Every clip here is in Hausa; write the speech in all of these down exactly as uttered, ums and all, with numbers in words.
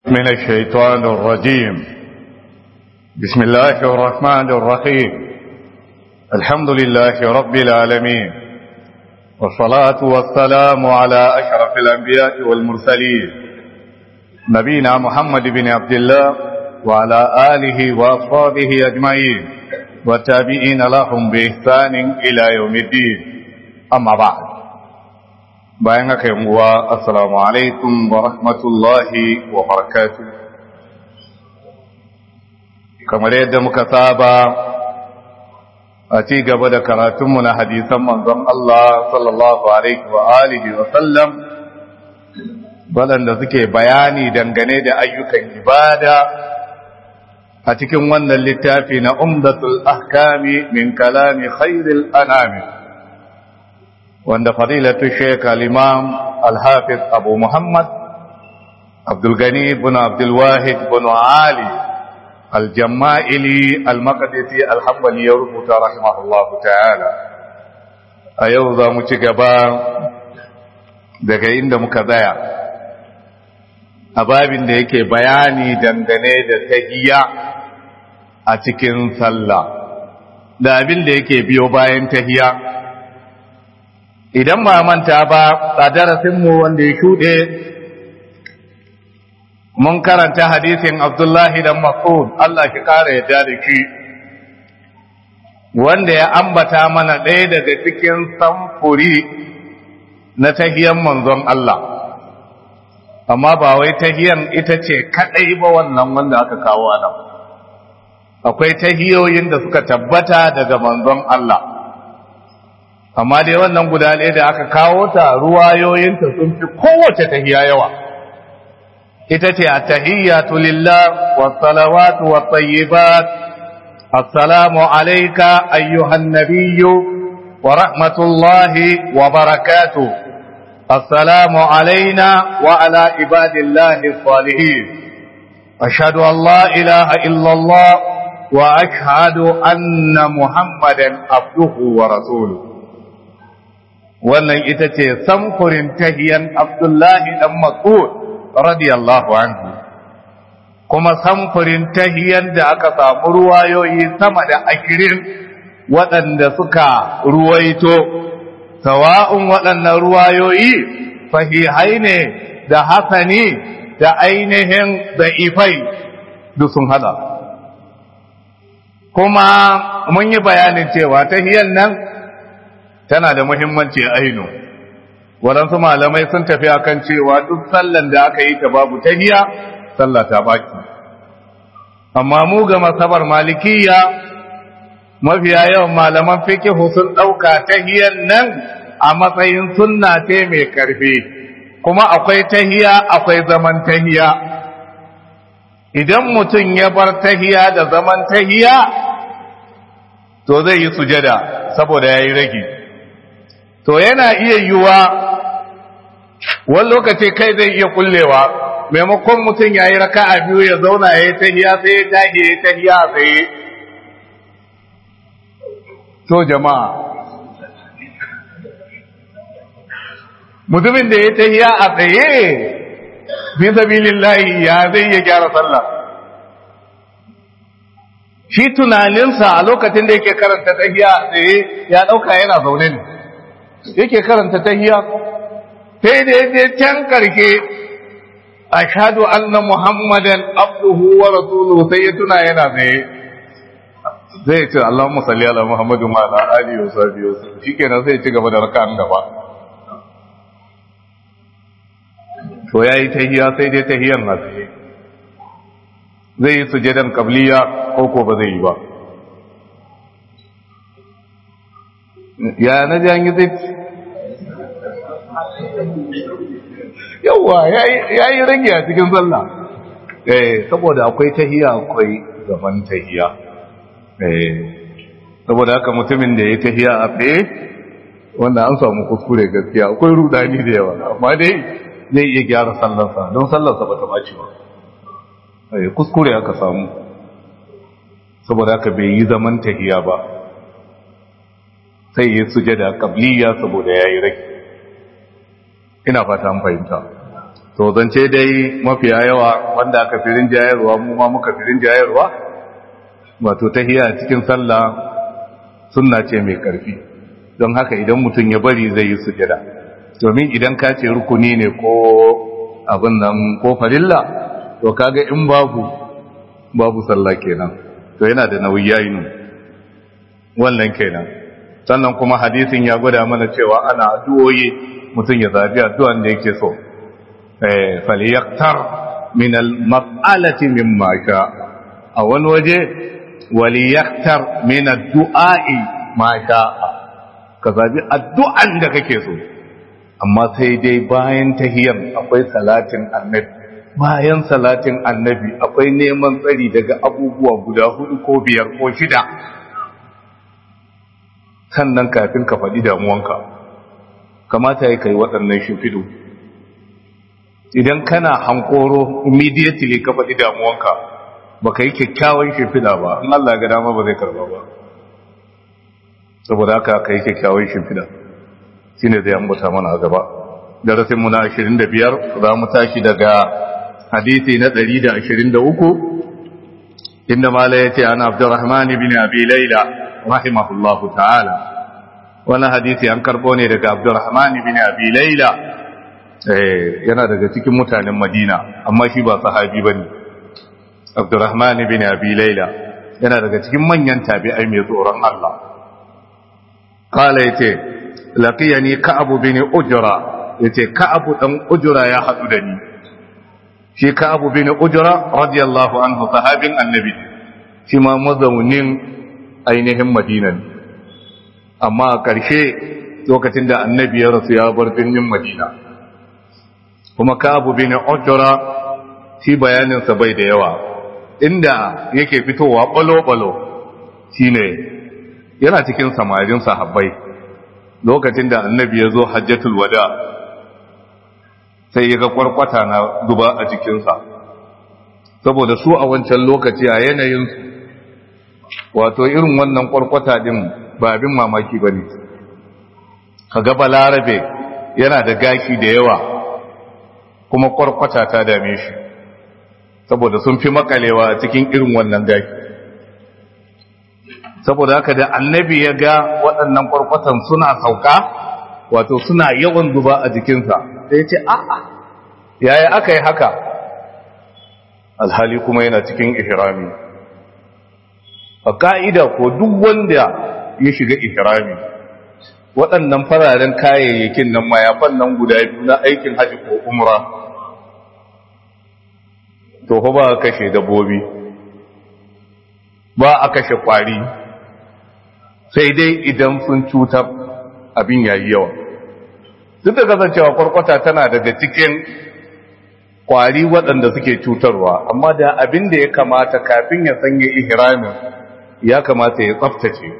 من الشيطان الرجيم. بسم الله الرحمن الرحيم. الحمد لله رب العالمين، والصلاة والسلام على أشرف الأنبياء والمرسلين نبينا محمد بن عبد الله وعلى آله وأصحابه أجمعين والتابعين لهم بإحسان إلى يوم الدين. أما بعد، bayan haka yin uwa, assalamu alaikum wa rahmatullahi wa barakatuh. Kamar yadda muka saba a ci gaba da karatunmu na hadisan manzon Allah sallallahu alaihi wa alihi wa sallam, waɗanda suke bayani dangane da ayyukan ibada a cikin wannan littafi na Umdatul Ahkami min kalami khairil anami, wanda fadilatu Sheikh al-Imam al-Hafiz Abu Muhammad Abdul Ghani ibn Abdul Wahid ibn Ali al-Jamma'ili al-Maqdisi al-Hanbali ya rubuta rahimahullahu ta'ala. A yau za mu ci gaba daga inda muka tsaya a babin da yake bayani dangane da tahiyya a cikin sallah da abin da yake biyo bayan tahiyya. Idan ba manta ba, a darasinmu wanda ya shuɗe mun karanta hadisin Abdullahi dan Mas'ud, Allah ki ƙara yadda da shi, wanda ya ambata mana ɗaya daga cikin samfuri na tahiyan manzon Allah, amma ba wai tahiyan ita ce kaɗai ba wannan wanda aka kawo a nan. Akwai tahiyoyin da suka tabbata daga manzon Allah, amma dai wannan guda ɗaya da aka kawo ta ruwayoyinta sun fi kowace tahiya yawa. Ita ce at-tahiyyatu lillah was-salawatu wat-tayyibat, assalamu alayka ayyuhan nabiyyu wa rahmatullahi wa barakatuh, assalamu alayna wa ala ibadillahi as-salihin, ashhadu an la ilaha illallah wa ashhadu anna muhammadan abduhu wa rasuluhu. Wannan ita ce samfurin tahiyan Abdullahi dan Mas'ud radiyallahu anhu, kuma samfurin tahiyan da aka samu ruwayoyi sama da ashirin waɗanda suka ruwaito, sawa'un waɗannan ruwayoyi sahihai ne da hasani da ainihin da'ifai duk sun hada. Kuma mun yi bayanin cewa tahiyan nan tana da muhimmanci ainu. Waɗansu malamai sun tafi akan cewa duk sallan da aka yi ta babu tahiya, sallah ta baki. Amma mu ga masabar malikiya, mafiya yawan malaman fikihu sun ɗauka tahiyan nan a matsayin sunna ce mai karfi, kuma akwai tahiya akwai zaman tahiya. Idan mutum ya bar tahiya da zaman tahiya, to zai yi sujada saboda ya yi rage. To yana iya yiwuwa wani lokaci kai zai iya kullewa, maimakon mutum ya yi raka a biyu ya zauna ya yi tahiya sai ya tahi ya yi tahiya a tsaye. To jama'a, mutumin da ya yi tahiya a tsaye bin sabilillahi ya zai iya gyara sallah. Shi tunaninsa a lokacin da yake karanta tahiya a tsaye ya ɗauka yana zaune ne. Yake karanta tahiyya sai da yaje can karke ashhadu anna muhammadan abduhu wa rasuluhu, sai ya tuna yana tsaye zai ce Allahumma salli ala muhammadin wa ala alihi wa sahbihi wasallam, shikenan sai ya ci gaba da raka'an gaba. To yayi tahiyya sai dai tahiyyan na tsaye, zai yi sujudan qabliya ko ko ba zai yi ba. Ya na ji an yi zai yawa ya yi rage a cikin sallah, eh saboda akwai tahiya akwai gaban tahiya, eh saboda haka mutumin da ya yi tahiya a tsaye wanda an samu kuskure gaskiya, akwai rudani da yawa, amma dai zai iya gyara sallarsa don sallarsa ba ta baci ba, eh kuskure aka samu, saboda haka bai yi zaman tahiya ba, sai yi sujada qabliya saboda yayi raki. Ina fata an fahimta. to zance dai mafiya yawa wanda aka firin jayarwa mu ma muka firin jayarwa wato tahiyya cikin sallah sunna ce mai karfi don haka idan mutum ya bari zai yi sujada domin idan ka ce rukuni ne ko abin nan ko farilla to kaga in babu babu sallah kenan to yana da nauyi yayin wannan kenan sannan kuma hadisin ya gwada mana cewa ana addu'o'i mutum ya zabi addu'an da yake so eh falyaktar min al-mas'alati mimma sha a wani waje waliyaktar min ad-du'a'i ma sha ka zabi addu'an da kake so amma sai dai bayan tahiyyar akwai salatin annabi bayan salatin annabi akwai neman tsari daga abubuwa guda hudu ko biyar ko shida sannan kafin ka faɗi damuwanka kamata ya kai waɗannan shimfidu idan kana hankoro immediately ka faɗi damuwanka ba ka yi kyakkyawan shimfida ba in Allah ga dama ba zai karba ba saboda haka ka yi kyakkyawan shimfida shi ne zai ambata mana a gaba darasinmu na ashirin da biyar za mu tashi daga hadisi na ɗari da ashirin da uku inda mala ya ce an abdurrahman bin abi laila rahimahullahu ta'ala wannan hadisi an karbo ne daga abdurrahman bin abi laila eh yana daga cikin mutanen madina amma shi ba sahabi bane abdurrahman bin abi laila yana daga cikin manyan tabi'ai mai tsoron Allah kala yace laqiyani ka'ab bin ujra yace ka'ab dan ujra ya hadu da ni shi ka'ab bin ujra radiyallahu anhu sahabin annabi shi ma mazaunin ainihin madina ne amma a ƙarshe lokacin da annabi ya rasu ya bar birnin madina kuma ka'ab bin ujra shi bayaninsa bai da yawa inda yake fitowa balo-balo shine yana cikin samarin sahabbai lokacin da annabi ya zo hajjatul wada sai ya ga kwarkwata na zuba a jikinsa saboda su a wancan lokaci a yanayinsu wato irin wannan kwarkwata din ba abin mamaki ba ne kaga balarabe yana da gashi da yawa kuma kwarkwata ta dame shi saboda sun fi makalewa a cikin irin wannan gashi saboda haka da annabi ya ga waɗannan kwarkwatan suna sauka wato suna yawan zuba a jikinsa sai ya ce a'a yaya aka yi haka alhali kuma yana cikin ihrami a ka'ida ko duk wanda ya shiga ihrami waɗannan fararen kayayyakin nan mayafan nan guda biyu na aikin haji ko umra to fa ba a kashe dabbobi ba a kashe kwari sai dai idan sun cutar abin yayi yawa duk da kasancewa kwarkwata tana daga cikin kwari waɗanda suke cutarwa amma da abin da ya kamata kafin ya sanya ihramin ya kamata ya tsaftace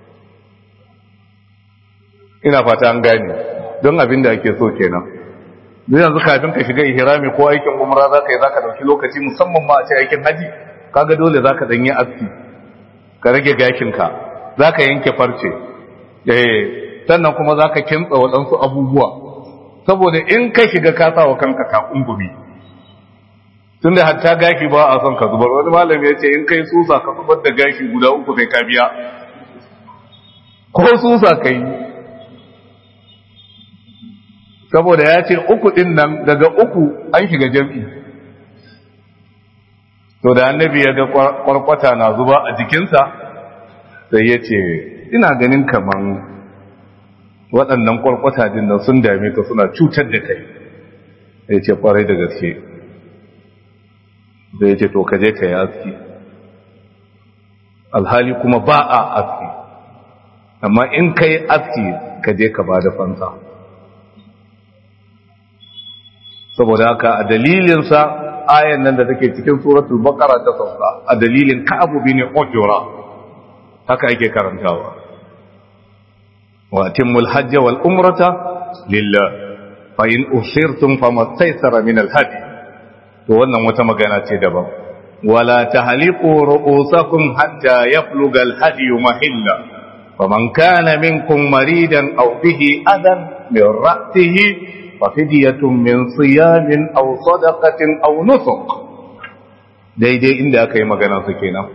ina fata an gane don abin da ake so kenan duk yanzu kafin ka shiga ihrami ko aikin umra zaka yi zaka dauki lokaci musamman ma a ce aikin haji kaga dole zaka dan yi aski ka rage gashin ka zaka yanke farce eh sannan kuma zaka kintsa wadansu abubuwa saboda in ka shiga ka sa wa kanka takungumi tunda hatta gashi ba a son ka zubar wani malami ya ce in kai susa ka zubar da gashi guda uku sai ka biya ko susa kai saboda ya ce uku din nan daga uku an shiga jam'i to da annabi ya ga kwarkwata na zuba a jikinsa sai ya ce ina ganin kaman waɗannan kwarkwata din nan sun dame ka suna cutar da kai ya ce kwarai da gaske da ya ce to kaje ka yi aski alhali kuma ba a aski amma in ka yi aski kaje ka ba da fansa saboda haka a dalilinsa ayan nan da take cikin suratul baqara ta sauka a dalilin ka'abu bin ujra haka yake karantawa wa atimul hajj wal umrata lillah fa in usirtum famastaysara min al hadi to wannan wata magana ce daban wala tahliqu ru'usakum hatta yafluga al hadi mahilla faman kana minkum maridan aw bihi adan min ra'sihi fa fidyatun min siyamin aw sadaqatin aw nusuk daidai inda aka yi magana su kenan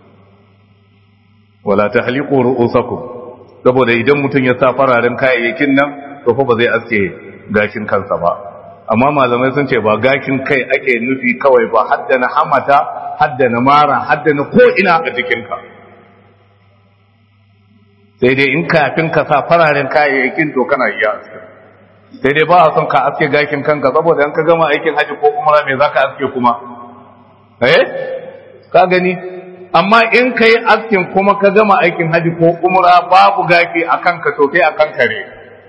wala tahliqu ru'usakum saboda idan mutum ya sa fararen kayayyakin nan to fa ba zai aske gashin kansa ba amma malamai sun ce ba gashin kai ake nufi kawai ba hadda na hamata hadda na mara hadda na ko ina a jikinka sai dai in kafin ka sa fararen kayayyakin to kana iya aske sai dai ba a son ka aske gashin kanka saboda in ka gama aikin haji ko umra me zaka aske kuma eh ka gani amma in kai askin kuma ka gama aikin haji ko umra babu gashi akan ka to kai akan kare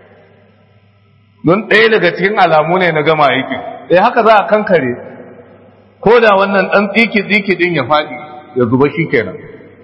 don ɗaya daga cikin alamu ne na gama aikin sai haka za a kankare ko da wannan ɗan tsiki-tsiki ɗin ya faɗi ya zuba shi kenan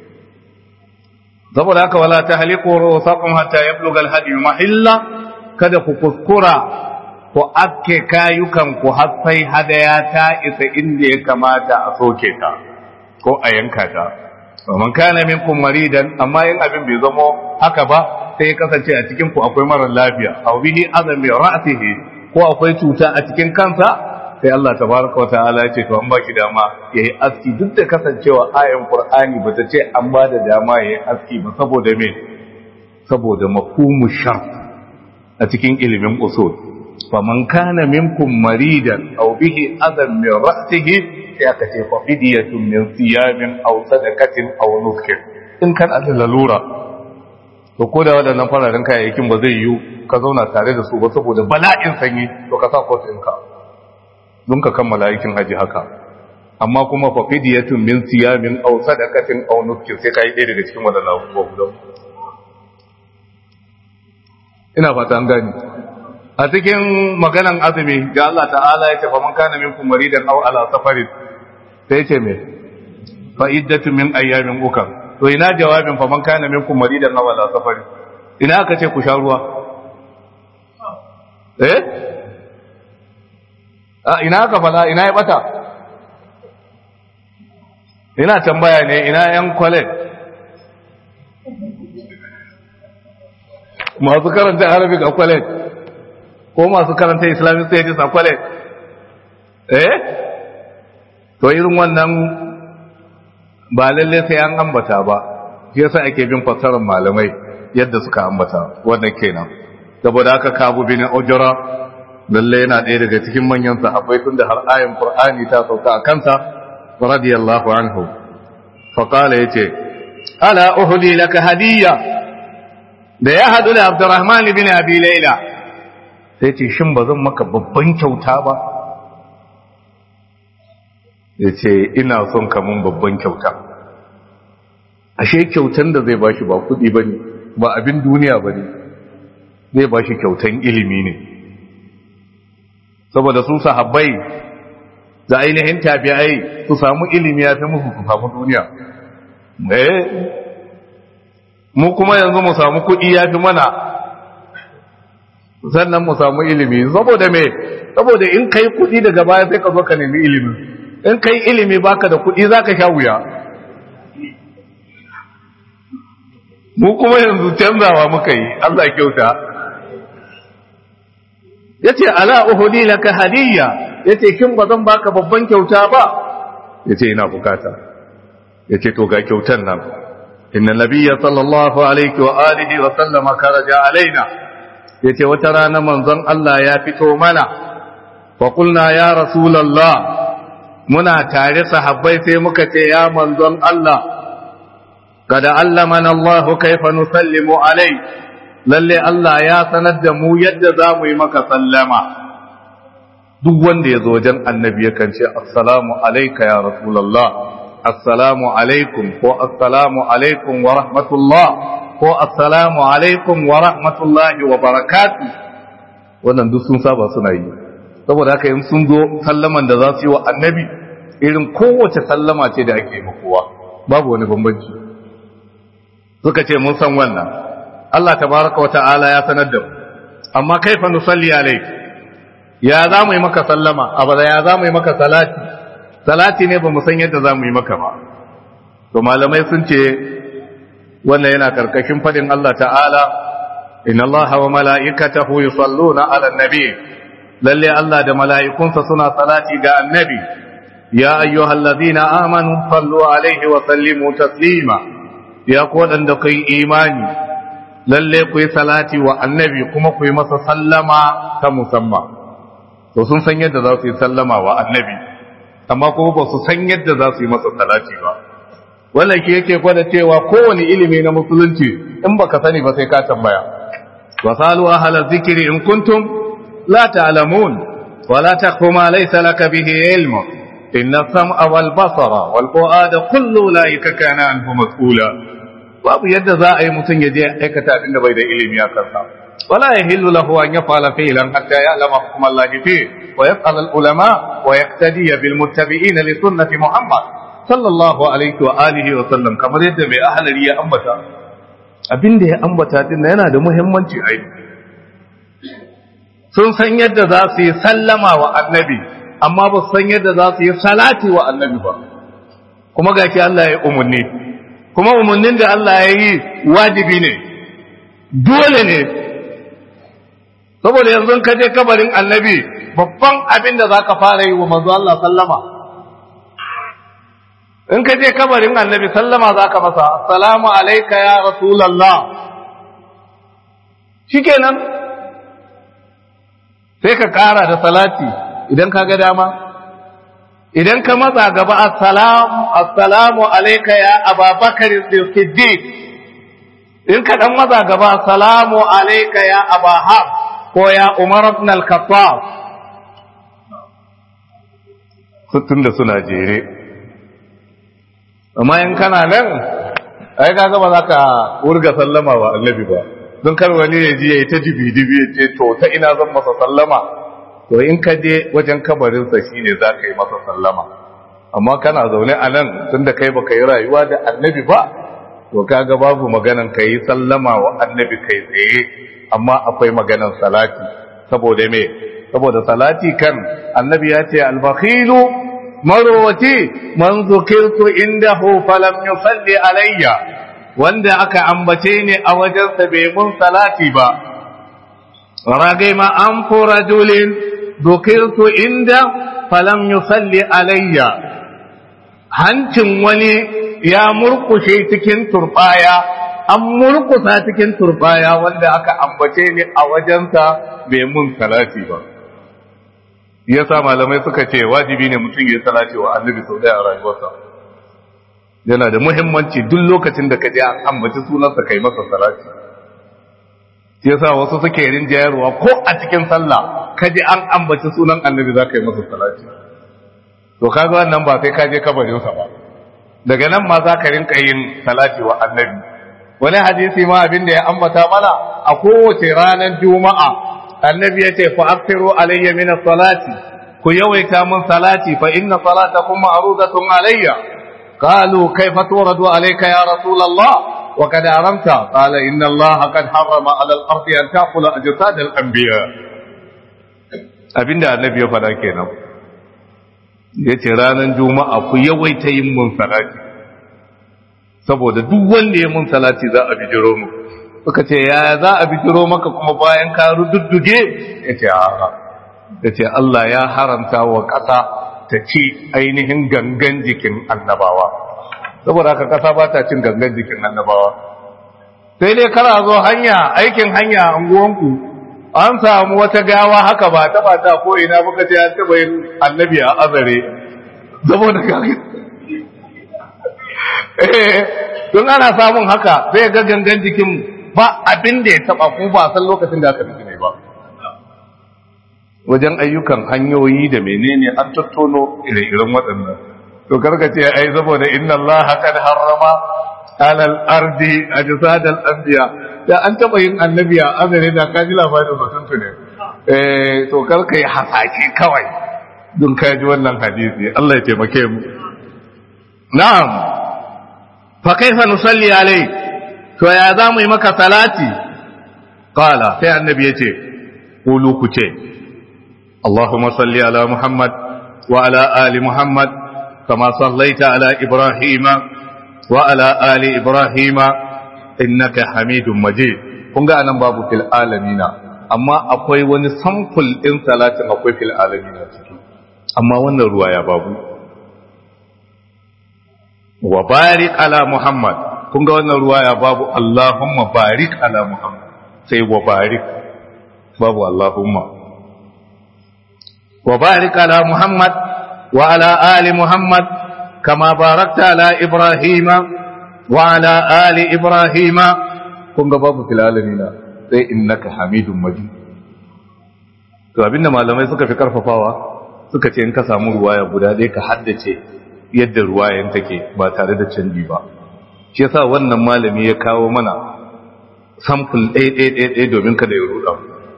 saboda haka wala ta haliku rusakun hatta ya blugal hadi mahilla kada ku kuskura ku aske kayukan ku har sai hadaya ta isa inda ya kamata a soke ta ko a yanka ta man kana minkum maridan amma in abin bai zamo haka ba sai ya kasance a cikin ku akwai marar lafiya aw bihi azam bi ra'sihi ko akwai cuta a cikin kansa sai Allah tabaraka wataala ya ce to an baki dama yayi aski duk da kasancewa ayan Qur'ani bata ce an ba da dama yayi aski ba saboda me saboda mafhumu shart a cikin ilimin usul faman kana minkum maridan aw bihi azam min ra'sihi sai aka ce fa fidiyatun min siyamin aw sadaqatin aw nusukin in kan lalura to ko da waɗannan fararen kayayyakin ba zai yiwu ka zauna tare da su ba saboda bala'in sanyi to ka sa kotinka don ka kammala aikin haji haka amma kuma fa fidiyatun min siyamin aw sadaqatin aw nusukin sai kai ɗaya daga cikin waɗannan abubuwa guda ina fata an gani a cikin maganan azumi da Allah ta'ala ya ce fa man kana minkum maridan aw ala safarin sai ce me fa iddatu min ayyamin ukar to ina jawabin fa man kana minkum maridan aw ala safarin ina aka ce ku sha ruwa eh a ina aka fada ina ya bata ina tambaya ne ina yan college masu karanta arabic a college ko masu karanta islamic studies a college eh to irin wannan ba lalle sai an ambata ba shi yasa ake bin fassarar malamai yadda suka ambata wannan kenan saboda haka Kabu bin Ujra lalle yana ɗaya daga cikin manyan sahabbai tunda har ayin Qur'ani ta sauka a kansa radiyallahu anhu fa qala yace ala uhdi laka hadiyya da ya hadu da Abdurrahman bin Abi Layla sai ce shin bazan maka babban kyauta ba ya ce ina son kamun babban kyauta ashe kyautan da zai bashi ba kudi ba ne ba abin duniya ba ne zai bashi kyautan ilimi ne saboda su sahabbai da ainihin tabi'ai su samu ilimi ya fi musu su samu duniya eh mu kuma yanzu mu samu kudi ya fi mana sannan mu samu ilimi saboda me saboda in kai kudi daga baya sai ka zo ka nemi ilimi in kai ilimi baka da kuɗi zaka sha wuya mu kuma yanzu canzawa muka yi Allah kyauta yace ala uhdi laka hadiyya yace kin bazan baka babban kyauta ba yace ina bukata yace to ga kyautan nan inna nabiyya sallallahu alaihi wa alihi wa sallama karaja alaina yace wata rana manzon Allah ya fito mana fa qulna ya rasulullah muna tare sahabbai sai muka ce ya manzon Allah kada allamana Allah kaifa nusallimu alai lalle Allah ya sanar da mu yadda zamu yi maka sallama duk wanda yazo wajen annabi yakan ce assalamu alayka ya rasulullah assalamu alaikum ko assalamu alaikum wa rahmatullah ko assalamu alaikum wa rahmatullahi wa barakatuh wannan duk sun saba suna yi saboda haka in sun zo sallaman da za su yi wa annabi irin kowace sallama ce da ake yi kowa babu wani bambanci suka ce mun san wannan Allah tabaraka wa ta'ala ya sanar da mu amma kaifa nusalli alayk ya za mu yi maka sallama abada ya za mu yi maka salati salati ne ba mu san yadda za mu yi maka ba to malamai sun ce wannan yana karkashin fadin Allah ta'ala inna Allaha wa mala'ikatahu yusalluna 'alan nabi lalle Allah da mala'ikunsa suna salati ga annabi ya ayyuhallazina amanu sallu alaihi wa sallimu taslima ya ku wadanda kai imani lalle ku yi salati wa annabi kuma ku yi masa sallama ta musamman to sun san yadda za su yi sallama wa annabi amma kuma ba su san yadda za su yi masa salati ba wannan ke yake gwada cewa kowane ilimi na musulunci in baka sani ba sai ka tambaya wasalu ahla dhikri in kuntum la ta'lamun wa la taqfu ma laysa laka bihi ilm inna as-sam'a wal basara wal fu'ada kullu ulaika kana anhu mas'ula babu yadda za a yi mutum ya je aikata abin da bai da ilimi a kansa wala yahillu lahu an yaf'ala fi'lan hatta ya'lama hukm Allah fi wa yas'al al-ulama wa yaqtadi bil muttabi'in li sunnati Muhammad sallallahu alaihi wa alihi wa sallam kamar yadda mai ahlari ya ambata abin da ya ambata din yana da muhimmanci ai sun san yadda za su yi sallama wa annabi amma ba su san yadda za su yi salati wa annabi ba kuma gashi Allah ya umarni kuma umarnin da Allah ya yi wajibi ne dole ne saboda yanzu ka je kabarin annabi babban abin da za ka fara yi wa manzo Allah sallama in ka je kabarin annabi sallama za ka masa assalamu alaika ya rasulallah shikenan sai ka kara da salati idan ka ga dama idan ka matsa gaba assalamu assalamu alaika ya ababakar siddiq in ka dan matsa gaba assalamu alaika ya abahab ko ya umar ibn al-khattab tunda suna jere amma in kana nan ai kaga ba za ka wurga sallama wa annabi ba don kar wani ya ji yayi ta dibi dibi ya ce to ta ina zan masa sallama to in ka je wajen kabarin sa shine za ka yi masa sallama amma kana zaune a nan tunda kai baka yi rayuwa da annabi ba to kaga babu maganan kai sallama wa annabi kai tsaye amma akwai maganan salati saboda me saboda salati kan annabi ya ce al-bakhilu marwati man zukirtu indahu falam yusalli alayya wanda aka ambace ni a wajensa bai mun salati ba ragai ma an rajulin zukirtu inda falam yusalli alayya hancin wani ya murkushe cikin turbaya an murkusa cikin turbaya wanda aka ambace ni a wajensa bai mun salati ba yasa malamai suka ce wajibi ne mutum ya salati wa annabi sau daya a rayuwarsa yana da muhimmanci duk lokacin da ka je an ambaci sunansa kai masa salati yasa wasu suke rinjayarwa ko a cikin sallah ka je an ambaci sunan annabi za ka yi masa salati to kaga wannan ba sai ka je kabarinsa ba daga nan ma za ka rinka yin salati wa annabi wani hadisi ma abin da ya ambata mana a kowace ranar juma'a annabi ya ce fa aktiru alayya min as-salati ku yawaita mun salati fa inna salatakum ma'rudatun alayya qalu kayfa turadu alayka ya rasul Allah wa kad aramta qala inna Allah qad harrama ala al-ardi an ta'kula ajsad al-anbiya abinda annabi ya fada kenan yace ranar juma'a ku yawaita yin mun salati saboda duk wanda ya mun salati za a bijiro mu suka ce ya za a bijiro maka kuma bayan ka rududduge ya ce a'a ya ce Allah ya haramta wa ƙasa ta ci ainihin gangan jikin annabawa saboda haka ƙasa ba ta cin gangan jikin annabawa sai dai kara zo hanya aikin hanya a unguwanku an samu wata gawa haka ba ta bata ko ina muka ce an taɓa yin annabi a azare saboda kage eh don ana samun haka sai ga gangan jikin ba abin da ya taba ku ba san lokacin da aka fi ne ba wajen ayyukan hanyoyi da menene an tattono ire-iren waɗannan to karkace ai saboda inna Allah qad harrama alal ardi ajsad al anbiya da an taba yin annabiya azare da kaji labarin batun ne eh to karkai hasaki kawai dun kaji wannan hadisi Allah ya taimake mu na'am fa kaifa nusalli alayhi to ya za mu yi maka salati qala sai annabi yace qulu ku ce Allahumma salli ala Muhammad wa ala ali Muhammad kama sallaita ala Ibrahim wa ala ali Ibrahim innaka Hamidum Majid kun ga anan babu fil alamina amma akwai wani samful din salatin akwai fil alamin a ciki amma wannan ruwaya babu. Wa barik ala Muhammad, kun ga wannan ruwaya babu Allahumma barik ala Muhammad, sai wa barik, babu Allahumma. Wa barik ala Muhammad wa ala ali Muhammad kama barakta ala Ibrahim wa ala ali Ibrahim, kun ga babu fil alamin sai innaka Hamidum Majid. To abinda malamai suka fi karfafawa suka ce in ka samu ruwaya guda ɗaya ka haddace yadda ruwayan take ba tare da canji ba. Shi yasa wannan malami ya kawo mana sample ɗaya ɗaya ɗaya domin kada ya ruɗa.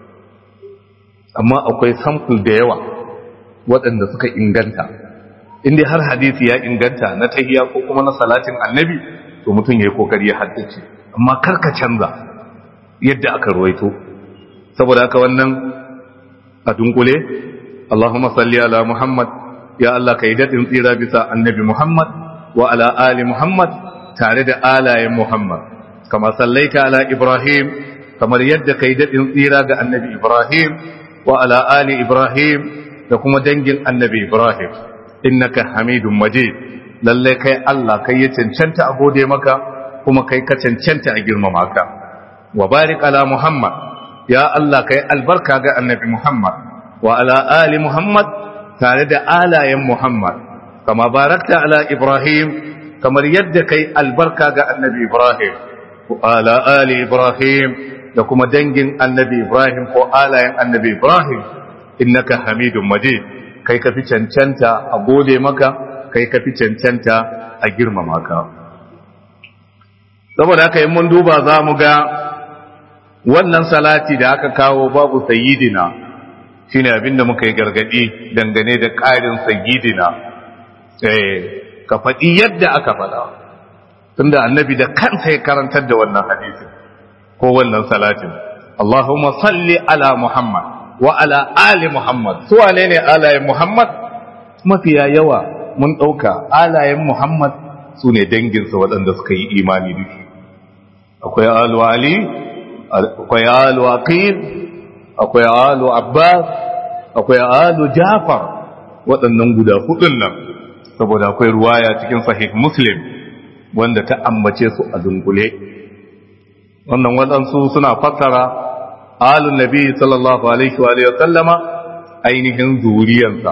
Amma akwai sample da yawa waɗanda suka inganta. In dai har hadisi ya inganta na tahiyya ko kuma na salatin annabi, to mutum ya yi kokari ya haddace. Amma kar ka canza yadda aka ruwaito. Saboda haka wannan a dunkule, Allahumma salli ala Muhammad, ya Allah ka yi daɗin tsira bisa annabi Muhammad wa ala ali Muhammad tare da alayen Muhammad, kama sallaita ala Ibrahim, kamar yadda ka yi daɗin tsira ga annabi Ibrahim wa ala ali Ibrahim da kuma dangin annabi Ibrahim, innaka Hamidum Majid, lallai kai Allah kai ya cancanta a gode maka kuma kai ka cancanta a girmama ka. Wa barik ala Muhammad, ya Allah kai albarka ga annabi Muhammad wa ala ali Muhammad tare da alayen Muhammad, kama barakta ala Ibrahim, kamar yadda kai albarka ga annabi Ibrahim wa ala ali Ibrahim da kuma dangin annabi Ibrahim ko alayen annabi Ibrahim, innaka Hamidum Majid, kai ka fi cancanta a gode maka, kai ka fi cancanta a girmama ka. Saboda haka in mun duba za mu ga wannan salati da aka kawo babu sayyidina shine abinda muka yi gargadi dangane da ƙarin sayyidina, eh ka faɗi yadda aka faɗa, tunda annabi da kansa ya karantar da wannan hadisi ko wannan salatin. Allahumma salli ala Muhammad wa ala ali Muhammad. Su wane ne alayen Muhammad? Mafiya yawa mun ɗauka alayen Muhammad su ne danginsa waɗanda suka yi imani da shi. Akwai alu Ali, akwai alu Aqil, akwai alu Abbas, akwai alu Jafar, waɗannan guda hudun nan, saboda akwai ruwaya cikin sahih Muslim wanda ta ambace su a dunkule. Wannan waɗansu suna fassara alun Nabi sallallahu alaihi wa sallama ainihin zuriyansa,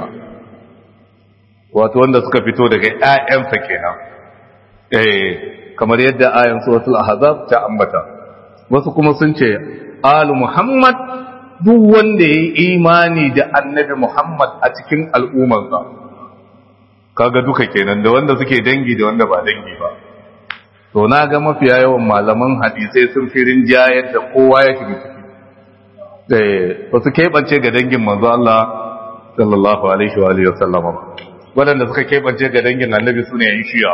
wato wanda suka fito daga ƴaƴansa kenan, eh kamar yadda ayan suratul Ahzab ta ambata. Wasu kuma sun ce alu Muhammad duk wanda ya yi imani da annabi Muhammad a cikin al'ummarsa, kaga duka kenan, da wanda suke dangi da wanda ba dangi ba. To na ga mafiya yawan malaman hadisai sun fi rinjayar da kowa ya shiga ciki, ba su keɓance ga dangin manzo Allah sallallahu alaihi wa alihi wasallam ba. Waɗanda suka keɓance ga dangin annabi su ne yan shiya,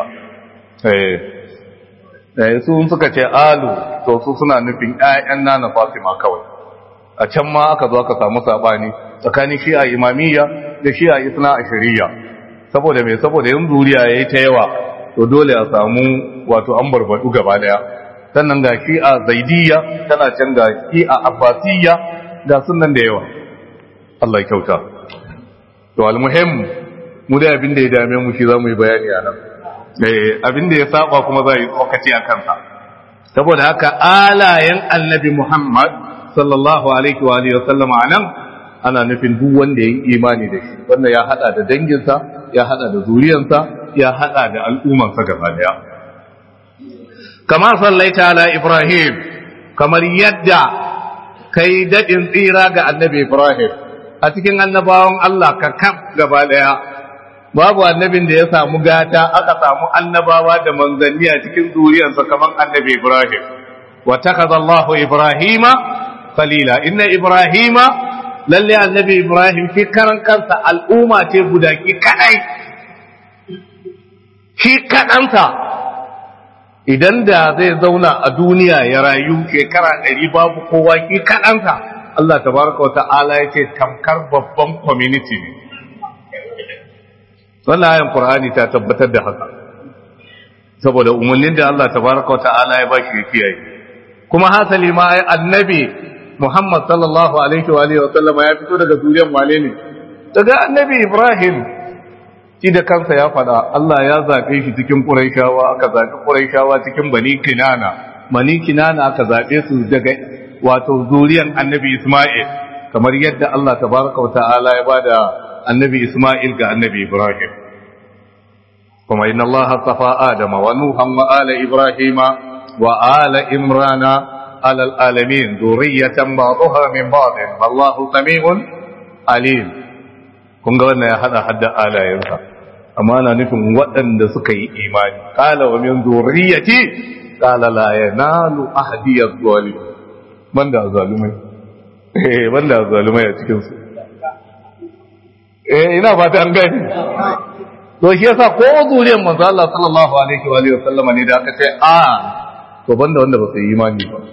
su suka ce alu, to su suna nufin ƴaƴan nana Fatima kawai. A can ma aka zo aka samu sabani tsakanin shi'a imamiyya da shi'a isna ashariya, saboda me saboda yin zuriya yayi ta yawa, to dole a samu wato an barbadu gaba daya. Sannan ga shi'a zaidiyya tana can, ga shi'a abbasiyya ga sunan da yawa. Allah ya kyauta. To almuhim mu da abin da ya dame mu shi zamu yi bayani a nan. Eh abin da ya saba kuma za yi tsokaci a kansa. Saboda haka alayen annabi Muhammad sallallahu alaihi wa alihi wasallam anan ana nufin duk wanda yayi imani da shi, wanda ya hada da danginsa, ya hada da zuriyarsa, ya hada da al'ummarsa gaba daya. Kama sallaita ala Ibrahim, kamar yadda kai dadin tsira ga annabi Ibrahim a cikin annabawan Allah ka kaf gaba daya. Babu annabin da ya samu gata aka samu annabawa da manzanni a cikin zuriyarsa kamar annabi Ibrahim. Wa takaza Allahu Ibrahima qalila, inna Ibrahima, lalle annabi Ibrahim fi karan kansa al'umma ce guda ki kadai, shi kadansa idan da zai zauna a duniya ya rayu shekara ɗari babu kowa ki kadansa, Allah tabaraka wa ta'ala ya ce tamkar babban community ne. Wannan ayan Qur'ani ta tabbatar da haka, saboda umarnin da Allah tabaraka wa ta'ala ya bashi ya kiyaye. Kuma hasali ma annabi Muhammad sallallahu alaihi wa alihi wa sallama ya fito daga zuriyar wane ne daga annabi Ibrahim shi da kansa ya faɗa Allah ya zaɓe shi cikin Quraishawa aka zaɓi Quraishawa cikin Bani Kinana Bani Kinana aka zaɓe su daga wato zuriyar annabi Isma'il kamar yadda Allah tabaraka wa ta'ala ya bada annabi Isma'il ga annabi Ibrahim kuma inna Allah safa Adama wa Nuhan wa ala Ibrahima wa ala Imrana على العالمين ذرية بعضها من بعض والله سميع عليم kun ga wannan ya hada hadda alayensa amma ana nufin waɗanda suka yi imani qala wa min zurriyyati qala la yanalu ahdi az-zalim banda zalumai eh banda zalumai a cikin su eh ina fata an gani to shi yasa ko zuriyar manzo Allah sallallahu alaihi wa alihi wasallama ne da aka ce a to banda wanda ba su yi imani ba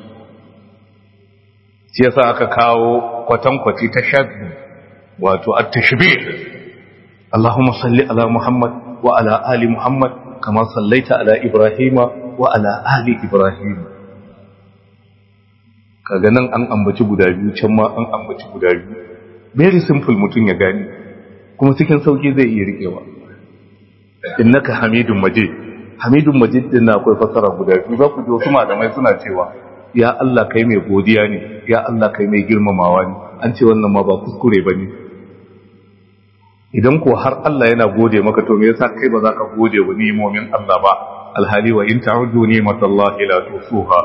shi yasa aka kawo kwatankwaci ta shaddu wato at-tashbih Allahumma salli ala Muhammad wa ala ali Muhammad kama sallaita ala Ibrahim wa ala ali Ibrahim kaga nan an ambaci guda biyu can ma an ambaci guda biyu very simple mutun ya gani kuma cikin sauki zai iya rikewa innaka hamidun majid hamidun majid din akwai fasara guda biyu za ku ji wasu malamai suna cewa ya Allah kai mai godiya ne ya Allah kai mai girmamawa ne an ce wannan ma ba kuskure bane idan ko har Allah yana gode maka to me yasa kai ba za ka gode wa ni'imomin Allah ba alhali wa in ta'udu ni'matallahi la tusuha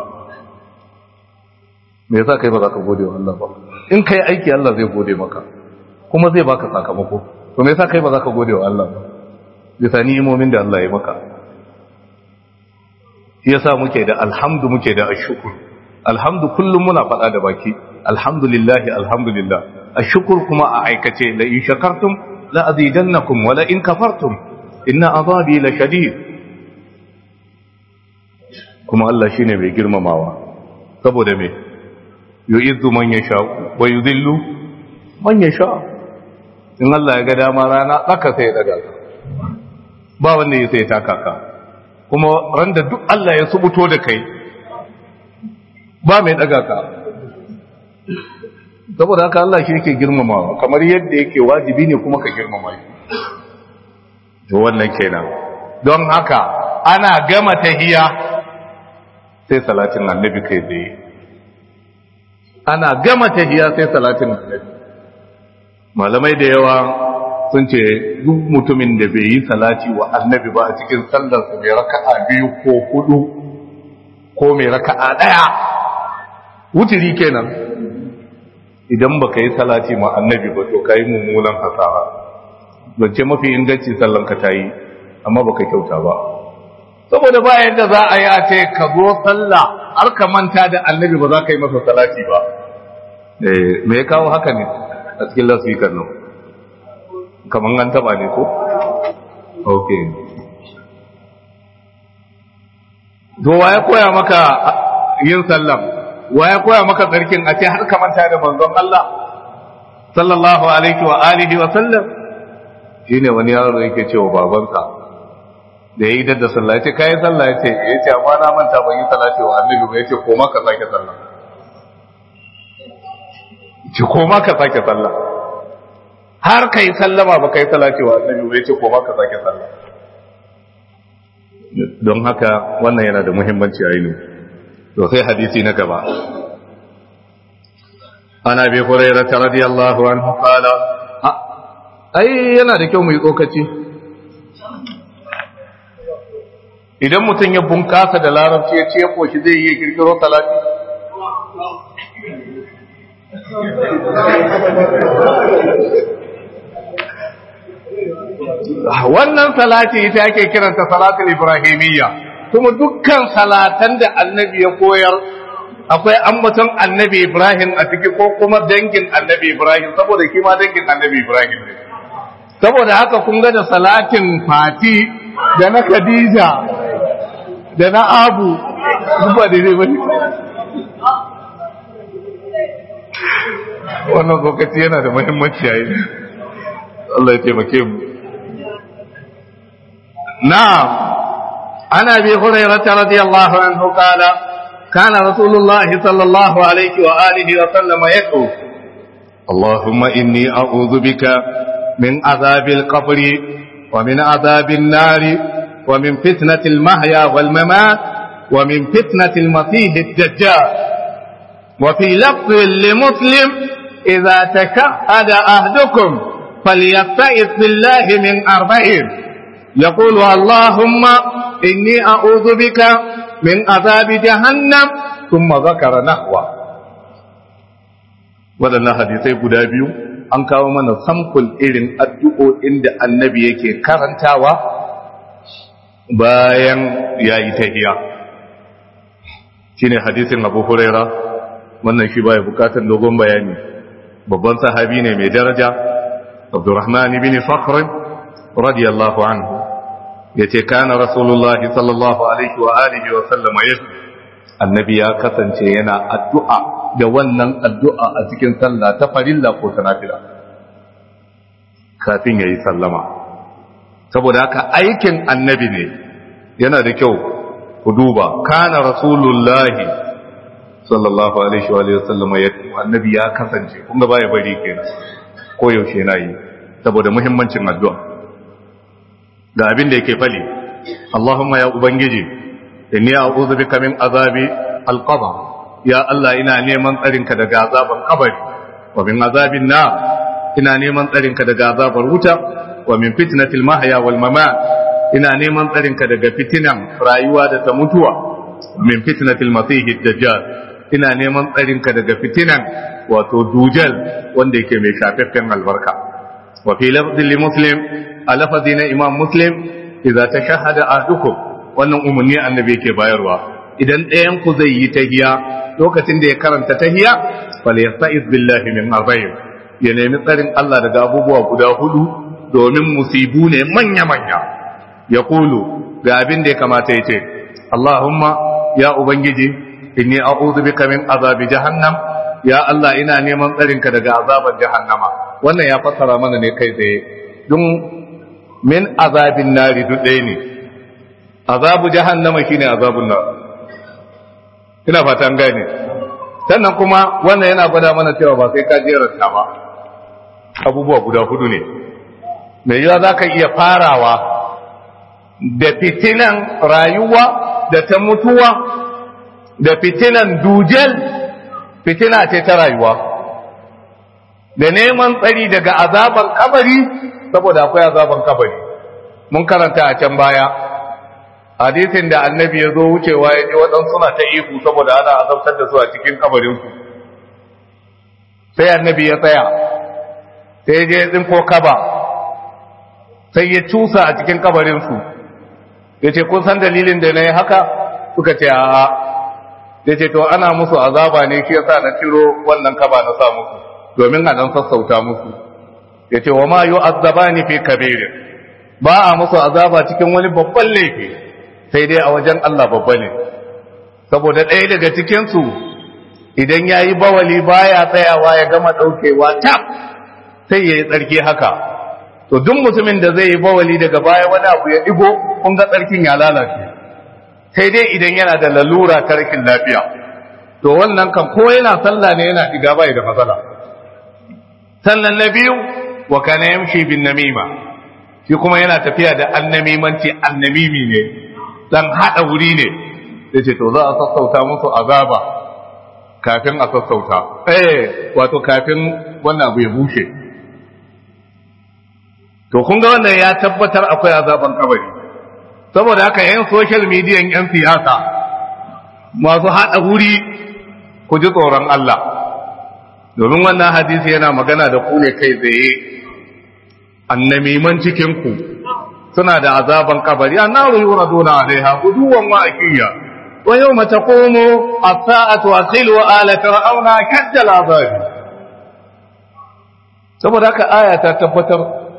me yasa kai ba za ka gode wa Allah ba in kai aiki Allah zai gode maka kuma zai baka sakamako to me yasa kai ba za ka gode wa Allah ba bisa ni'imomin da Allah ya maka yasa muke da alhamdu muke da ashkur alhamdu kullum muna faɗa da baki alhamdulillahi alhamdulillah ashkur kuma a aikace la in shakartum la azidannakum wa la in kafartum inna azabi la shadid kuma Allah shine mai girmamawa saboda me yu'izzu man yasha wa yudhillu man yasha in Allah ya ga dama rana tsaka sai ya daga ba wanda ya sai taka ka kuma randa duk Allah ya subuto da kai ba mai daga ka saboda haka Allah shi yake girmamawa kamar yadda yake wajibi ne kuma ka girmama shi to wannan kenan don haka ana gama tahiyya sai salatin annabi kai tsaye ana gama tahiyya sai salatin annabi malamai da yawa sun ce duk mutumin da bai yi salati wa annabi ba a cikin sallarsa mai raka'a biyu ko hudu ko mai raka'a daya wutiri kenan idan baka yi salati ma annabi ba to kai mummunan hasara zance mafi inganci sallanka ta yi amma baka kyauta ba saboda ba yadda za a yi a ce ka zo sallah har ka manta da annabi ba za ka yi masa salati ba eh me ya kawo haka ne a cikin lasfikar nan kaman an taba ne ko okay to waye koya maka yin sallam waye koya maka tsarkin a ce har ka manta da manzon Allah sallallahu alaihi wa alihi wa sallam shine wani yaro yake cewa babansa da yayi da sallah yace kai sallah yace yace amma na manta ban yi salati wa annabi ba yace koma ka sake sallah ce koma ka sake sallah har kai sallama ba kai salati wa annabi ba yace koma ka sake sallah don haka wannan yana da muhimmanci a yini to sai hadisi na gaba ana bi hurairah radiyallahu anhu qala ai yana da kyau mu yi tsokaci idan mutum ya bunkasa da larabci ya ce ya koshi zai yi kirkiro salati wannan salati ita ake kiranta salatul ibrahimiyya kuma dukkan salatan da annabi ya koyar akwai ambaton annabi ibrahim a ciki ko kuma dangin annabi ibrahim saboda shi ma dangin annabi ibrahim ne saboda haka kun ga da salatin fati da na khadija da na abu ba daidai ba ne wannan lokaci yana da muhimmanci yayi Allah ya taimake mu na'am ana bi hurairah radiyallahu anhu qala kana rasulullah sallallahu alaihi wa alihi wa sallam yaqu Allahumma inni a'udhu bika min azabil qabri wa min azabil nari wa min fitnatil mahya wal mamat wa min fitnatil masiihid dajjal wa fi lafdhin li muslim idza takahhada ahdukum falyasta'iz billahi min arba'in yaqulu Allahumma inni a'udhu bika min azabi jahannam thumma dhakara nahwa. Wadannan hadisai guda biyu an kawo mana samful irin addu'o'in da annabi yake karantawa bayan yayi tahiyya. Shine hadisin Abu Huraira, wannan shi baya bukatar dogon bayani. Babban sahabi ne mai daraja, Abdurrahman ibn Fakhr radiyallahu anhu. yace kana rasulullah sallallahu alaihi wa alihi wa sallama yace annabi ya kasance yana addu'a da wannan addu'a a cikin sallah ta farilla ko ta nafila kafin yayi sallama. Saboda haka aikin annabi ne, yana da kyau ku duba. Kana rasulullah sallallahu alaihi wa alihi wa sallama yace annabi ya kasance, kun ga baya bari kenan ko yaushe yana yi saboda muhimmancin addu'a. ga abin da yake fali Allahumma ya ubangiji inni a'udhu bika min azabi al-qabr, ya Allah ina neman tsarinka daga azaban kabari, wa min azabin nar ina neman tsarinka daga azabar wuta, wa min fitnatil mahya wal mamat ina neman tsarinka daga fitinan rayuwa da ta mutuwa, wa min fitnatil masiihid dajjal ina neman tsarinka daga fitinan wato dujal wanda yake mai shafaffen albarka. wa fi lafzin li muslim a lafazi na imam muslim idza tashahhada ahadukum, wannan umarni annabi yake bayarwa idan ɗayan ku zai yi tahiya, lokacin da ya karanta tahiya falyasta'iz billahi min arba'in, ya nemi tsarin Allah daga abubuwa guda hudu domin musibu ne manya manya. ya kulu ga abin da ya kamata ya ce Allahumma ya ubangiji inni a'udhu bika min azabi jahannam, ya Allah ina neman tsarinka daga azaban jahannama. Wannan ya fassara mana ne kai tsaye, don min azabin nari duk ɗaya ne, azabu jahannama shine azabun nar, ina fatan gane. Sannan kuma wannan yana gwada mana cewa ba sai ka jeranta ba, abubuwa guda hudu ne. Mai yiwa za ka iya farawa da fitinan rayuwa da ta mutuwa da fitinan dujel, fitina ce ta rayuwa, da neman tsari daga azaban kabari, saboda akwai azaban kabari. Mun karanta a can baya hadisin da annabi ya zo wucewa ya ji waɗansu suna ta ihu saboda ana azabtar da su a cikin kabarinsu. Sai annabi ya tsaya, sai je ya tsinko kaba, sai ya cusa a cikin kabarinsu. Ya ce, kun san dalilin da na yi haka? Suka ce, a'a. Ya ce, to ana musu azaba ne, shi yasa na ciro wannan kaba na sa musu, domin a dan sassauta musu. Ya ce, wa ma yu azabani fi kabirin, ba a musu azaba cikin wani babban laifi, sai dai a wajen Allah babba ne. Saboda ɗaya daga cikinsu idan ya yi bawali baya tsayawa ya gama ɗaukewa tab, sai ya yi tsarki haka. To duk mutumin da zai yi bawali daga baya wani abu ya ɗigo, kun ga tsarkin ya lalace. Sai dai idan yana da lalura ta rikin lafiya, to wannan kan ko yana sallah ne yana shiga bai da matsala. Sannan na biyu, wa kana yamshi bin namima, shi kuma yana tafiya da annamimanci, annamimi ne, dan hada wuri ne. Sai ce to za a sassauta musu azaba kafin a sassauta, eh wato kafin wannan abu ya bushe. To kun ga wannan ya tabbatar akwai azaban kabari. Saboda haka yan social media yan siyasa masu hada wuri, ku ji tsoron Allah, domin wannan hadisi yana magana da ku ne kai tsaye. Annamiman cikin ku suna da azaban kabari, annaru yuraduna alaiha guduwan wa akiya, wa yawma taqumu as-sa'atu asilu ala fir'auna kajjal azabi. Saboda haka aya ta tabbatar,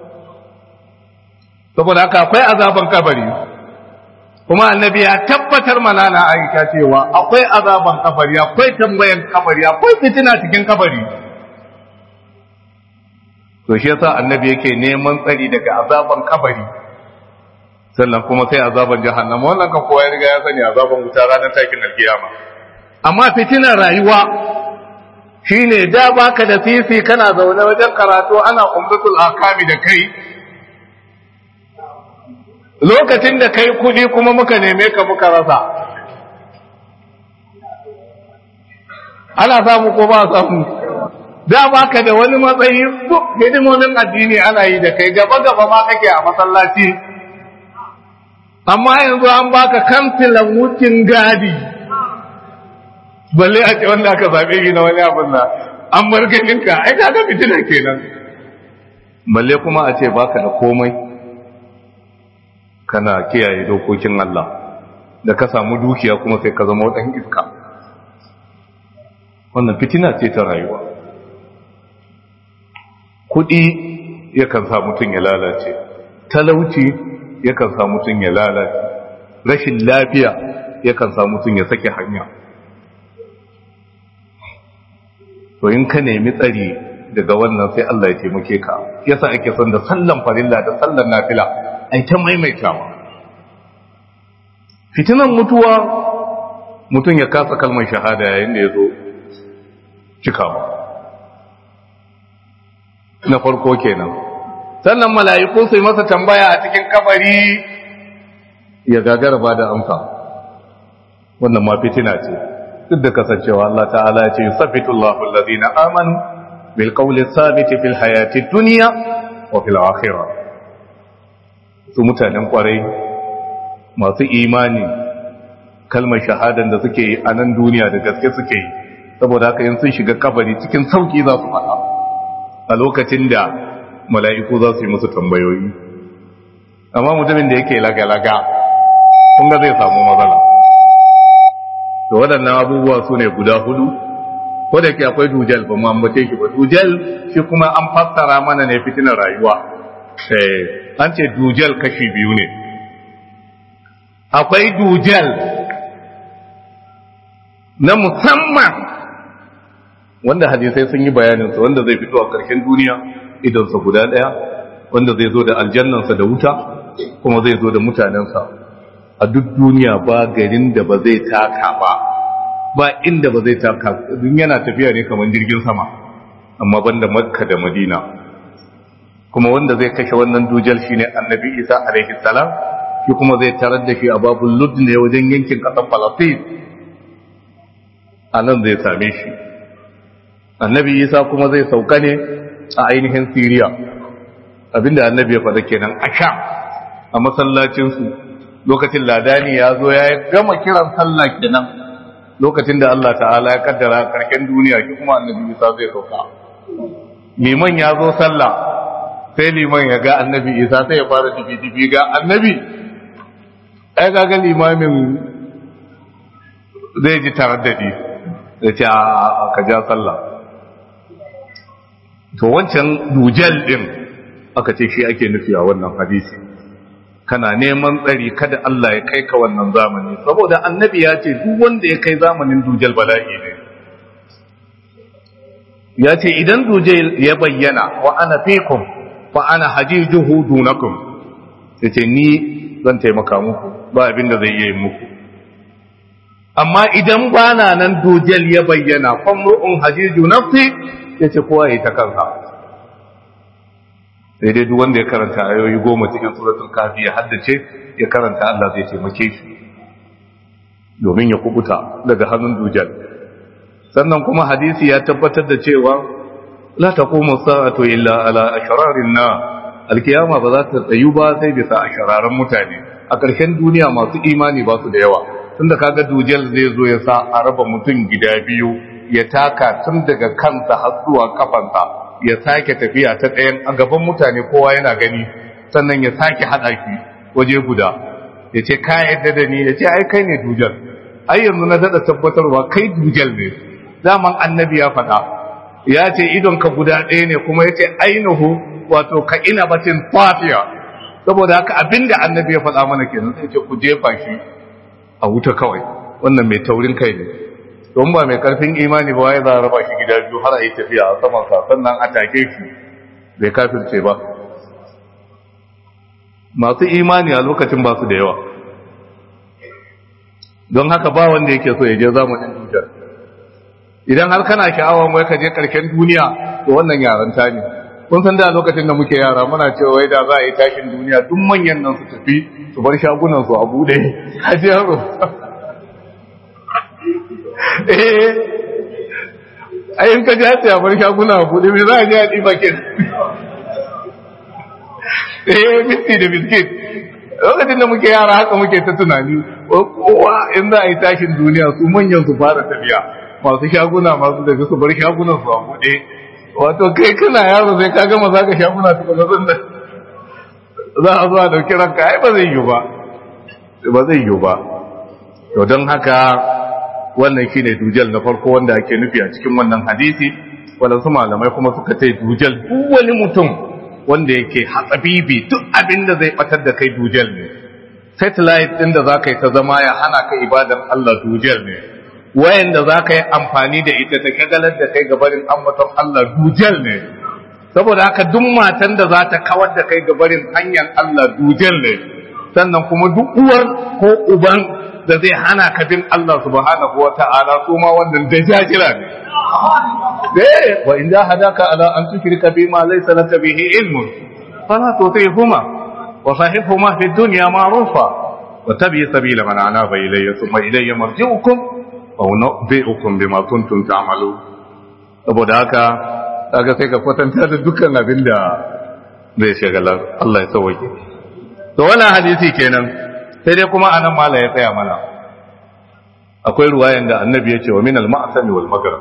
saboda haka akwai azaban kabari, kuma annabi ya tabbatar mana na aisha cewa akwai azaban kabari, akwai tambayan kabari, akwai fitina cikin kabari. To shi yasa annabi yake neman tsari daga azaban kabari, sannan kuma sai azaban jahannama. Wannan kan kowa ya riga ya sani, azaban wuta ranar takin alkiyama. amma fitinar rayuwa shine da baka da sisi kana zaune wajen karatu ana umratul akami da kai lokacin da kai kudi kuma muka neme ka muka rasa ana samu ko ba samu da baka da wani matsayi duk hidimomin addini ana yi da kai gaba gaba ma kake a masallaci amma yanzu an baka kamfilan wucin gadi balle a ce wanda aka zabe shi na wani abin da an bar ganinka ai ka ga fitina kenan balle kuma a ce baka da komai kana kiyaye dokokin Allah da ka samu dukiya kuma sai ka zama wadan iska wannan fitina ce ta rayuwa kudi yakan sa mutum ya lalace talauci yakan sa mutum ya lalace rashin lafiya yakan sa mutum ya sake hanya to in ka nemi tsari daga wannan sai Allah ya taimake ka yasa ake son da sallan farilla da sallan nafila ai ta maimaitawa fitinan mutuwa mutum ya kasa kalmar shahada yayin da ya zo cikawa na farko kenan sannan mala'iku sai masa tambaya a cikin kabari ya gagara ba da amsa wannan ma fitina ce duk da kasancewa Allah ta'ala ya ce yusabbitu Allahu alladhina amanu bil qawli thabit fil hayati dunya wa fil akhirah su mutanen kwarai masu imani kalmar shahadan da suke yi a nan duniya da gaske suke yi saboda haka yin sun shiga kabari cikin sauki za su faɗa a lokacin da mala'iku za su yi musu tambayoyi amma mutumin da yake laga-laga kun ga zai samu matsala da waɗannan abubuwa su ne guda hudu ko da ke akwai dujal ba mu ambace shi ba dujal shi kuma an fassara mana ne fitinar rayuwa an ce dujal kashi biyu ne akwai dujal na musamman wanda hadisai sun yi bayaninsa wanda zai fito a ƙarshen duniya idansa guda ɗaya wanda zai zo da aljannansa da wuta kuma zai zo da mutanensa a duk duniya ba garin da ba zai taka ba ba inda ba zai taka dun yana tafiya ne kamar jirgin sama amma banda makka da madina kuma wanda zai kashe wannan dujal shine annabi isa alaihi salam shi kuma zai tarar da shi a babul lud ne wajen yankin ƙasar falastin a nan zai same shi annabi isa kuma zai sauka ne a ainihin siriya abinda annabi ya faɗa kenan a sha a masallacinsu lokacin ladani ya zo ya gama kiran sallah kenan lokacin da Allah ta'ala ya kaddara karken duniya shi kuma annabi isa zai sauka liman ya zo sallah sai liman ya ga annabi isa sai ya fara dibi-dibi ga annabi ai ga ga limamin zai ji taraddadi da ce a ka ja sallah to wancan dujal din aka ce shi ake nufi a wannan hadisi kana neman tsari kada Allah ya kai ka wannan zamani saboda annabi ya ce duk wanda ya kai zamanin dujal bala'i ne ya ce idan dujal ya bayyana wa ana fikum fa ana hajijuhu dunakum yace ni zan taimaka muku ba abin da zai yi muku amma idan bana nan dujal ya bayyana famru'un hajiju nafsi yace kowa yayi ta kansa sai dai duk wanda ya karanta ayoyi goma cikin suratul kafi ya haddace ya karanta Allah zai taimake shi domin ya kubuta daga hannun dujal sannan kuma hadisi ya tabbatar da cewa la taqumu sa'atu illa ala ashrarin na alkiyama ba za ta tsayu ba sai bisa ashraran mutane a ƙarshen duniya masu imani ba su da yawa tunda kaga dujal zai zo ya sa a raba mutum gida biyu ya taka tun daga kansa har zuwa kafansa ya sake tafiya ta ɗayan a gaban mutane kowa yana gani sannan ya sake haɗa shi waje guda ya ce ka yadda da ni ya ce ai kai ne dujal ai yanzu na daɗa tabbatarwa kai dujal ne zaman annabi ya faɗa ya ce idonka guda ɗaya ne kuma ya ce ainihu wato ka ina batin fafiya saboda haka abinda annabi ya faɗa mana kenan sai ce ku jefa shi a wuta kawai wannan mai taurin kai ne don ba mai karfin imani ba ya za a raba shi gida biyu har a yi tafiya a saman sa sannan a take shi bai kafirce ba masu imani a lokacin ba su da yawa don haka ba wanda yake so ya je zamanin dujal idan har kana sha'awan wai ka je karshen duniya to wannan yaranta ne. Kun san da lokacin da muke yara muna cewa wai da za a yi tashin duniya duk manyan nan su tafi su bar shagunan su a bude haji yaro eh ai in ka ji hace a bar shaguna a bude me za a je a ɗiba kin eh biski da biskit lokacin da muke yara haka muke ta tunani kowa in za a yi tashin duniya su manyan su fara tafiya masu shaguna masu daga su bar shagunan su a bude wato kai kana yaro sai ka gama zaka shaguna su kuma zan da za a zo a dauki ranka ai ba zai yi ba ba zai yi ba to don haka wannan shine dujal na farko wanda ake nufi a cikin wannan hadisi wadansu malamai kuma suka ce dujal duk wani mutum wanda yake hatsabibi duk abin da zai batar da kai dujal ne satellite din da zaka yi ta zama ya hana ka ibadar Allah dujal ne wayanda zaka yi amfani da ita ta kagalar da kai gabarin ambaton Allah dujal ne saboda haka duk matan da za ta kawar da kai gabarin hanyar Allah dujal ne sannan kuma duk uwar ko uban da zai hana ka bin Allah subhanahu wata'ala su ma wannan dajajira ne eh wa in jahadaka ala an tushrika bima laysa laka bihi ilmun fala tutihuma wa sahibhuma fi dunya ma'rufa wa tabi sabila man anaba ilayya thumma ilayya marji'ukum wa unabbi'ukum bima kuntum ta'malun saboda haka kaga sai ka kwatanta da dukkan abin da zai shagala Allah ya sauke to wannan hadisi kenan sai dai kuma anan mala ya tsaya mana akwai ruwayan da annabi ya ce wa min al-ma'sami wal maghrib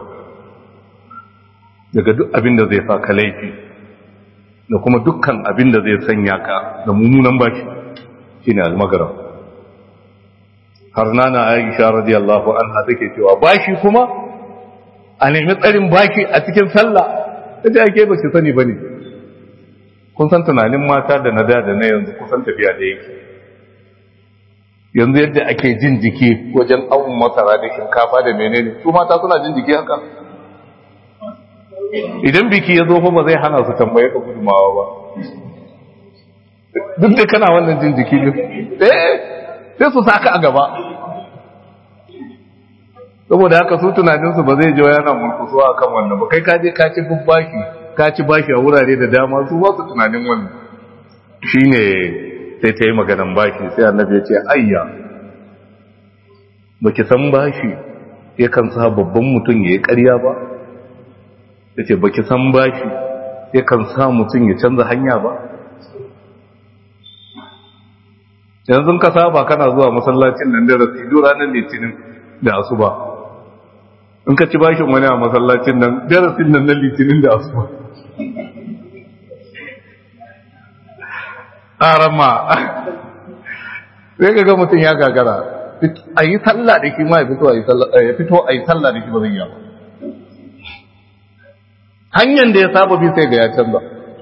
daga duk abin da zai saka laifi da kuma dukkan abin da zai sanya ka da mummunan baki shine al-maghrib har nana Aisha radiyallahu anha take cewa bashi kuma a nemi tsarin baki a cikin sallah kaje ake ba ki sani bane kun san tunanin mata da na da da na yanzu kusan tafiya da yake yanzu yadda ake jin jiki wajen awon masara da shinkafa da menene su mata suna jin jiki haka idan biki ya zo fa ba zai hana su tambaye ka gudumawa ba duk da kana wannan jin jiki ne eh sai su saka a gaba saboda haka su tunaninsu ba zai jawo yana mulkusuwa akan wannan ba kai ka je ka ci baki ka ci baki a wurare da dama su ba su tunanin wannan shine sai ta yi maganan baki sai annabi ya ce ayya baki san bashi yakan sa babban mutum ya yi ƙarya ba ya ce baki san bashi yakan sa mutum ya canza hanya ba yanzu ka saba kana zuwa masallacin nan da rasidu ranar litinin da asuba in ka ci bashin wani a masallacin nan darasin nan na litinin da asuba arama sai ka ga mutum ya gagara a yi sallah da shi ma ya fito a yi sallah da shi ba zai yi ba hanyar da ya saba bi sai ga ya canza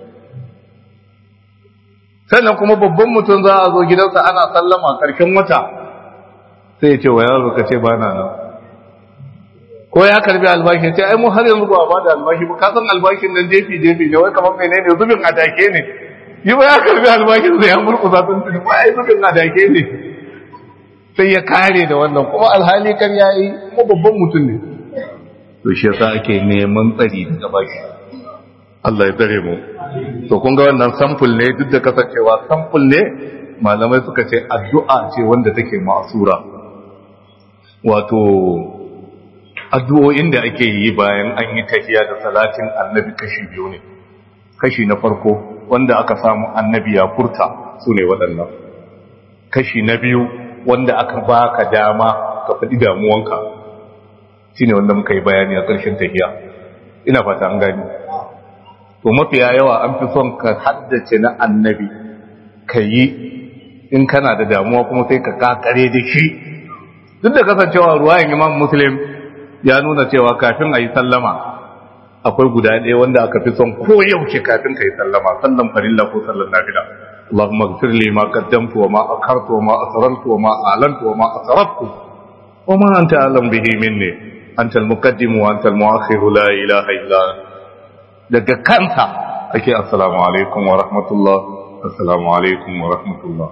sannan kuma babban mutum za a zo gidansa ana sallama karshen wata sai ya ce wa yaro ka ce ba na nan ko ya karbi albashi ce ai mu har yanzu ba ba da albashi ba ka san albashin nan jefi jefi ne wai kamar menene zubin adake ne yi ba ya karbi albashin sai ya murkusa sun tuni ba ai zubin adake ne sai ya kare da wannan kuma alhali kan yayi kuma babban mutum ne to shi yasa ake neman tsari daga bashi Allah ya tsare mu to kun ga wannan sample ne duk da kasancewa sample ne malamai suka ce addu'a ce wanda take ma'sura wato addu'o'in da ake yi bayan an yi tafiya da salatin annabi kashi biyu ne kashi na farko wanda aka samu annabi ya furta su ne waɗannan kashi na biyu wanda aka baka dama ka faɗi damuwanka shine wanda muka yi bayani a ƙarshen tafiya ina fata an gani to mafiya yawa an fi son ka haddace na annabi ka yi in kana da damuwa kuma sai ka kakare da shi duk da kasancewa ruwayan imam muslim ya nuna cewa kafin a yi sallama akwai guda ɗaya wanda aka fi son ko yaushe kafin ka yi sallama sallan farilla ko sallan nafila Allahumma ighfir li ma qaddamtu wa ma akhartu wa ma asrartu wa ma a'lantu wa ma asraftu wa ma anta a'lam bihi minni anta al-muqaddim wa anta al-mu'akhir la ilaha illa daga kansa ake assalamu alaikum wa rahmatullah assalamu alaikum wa rahmatullah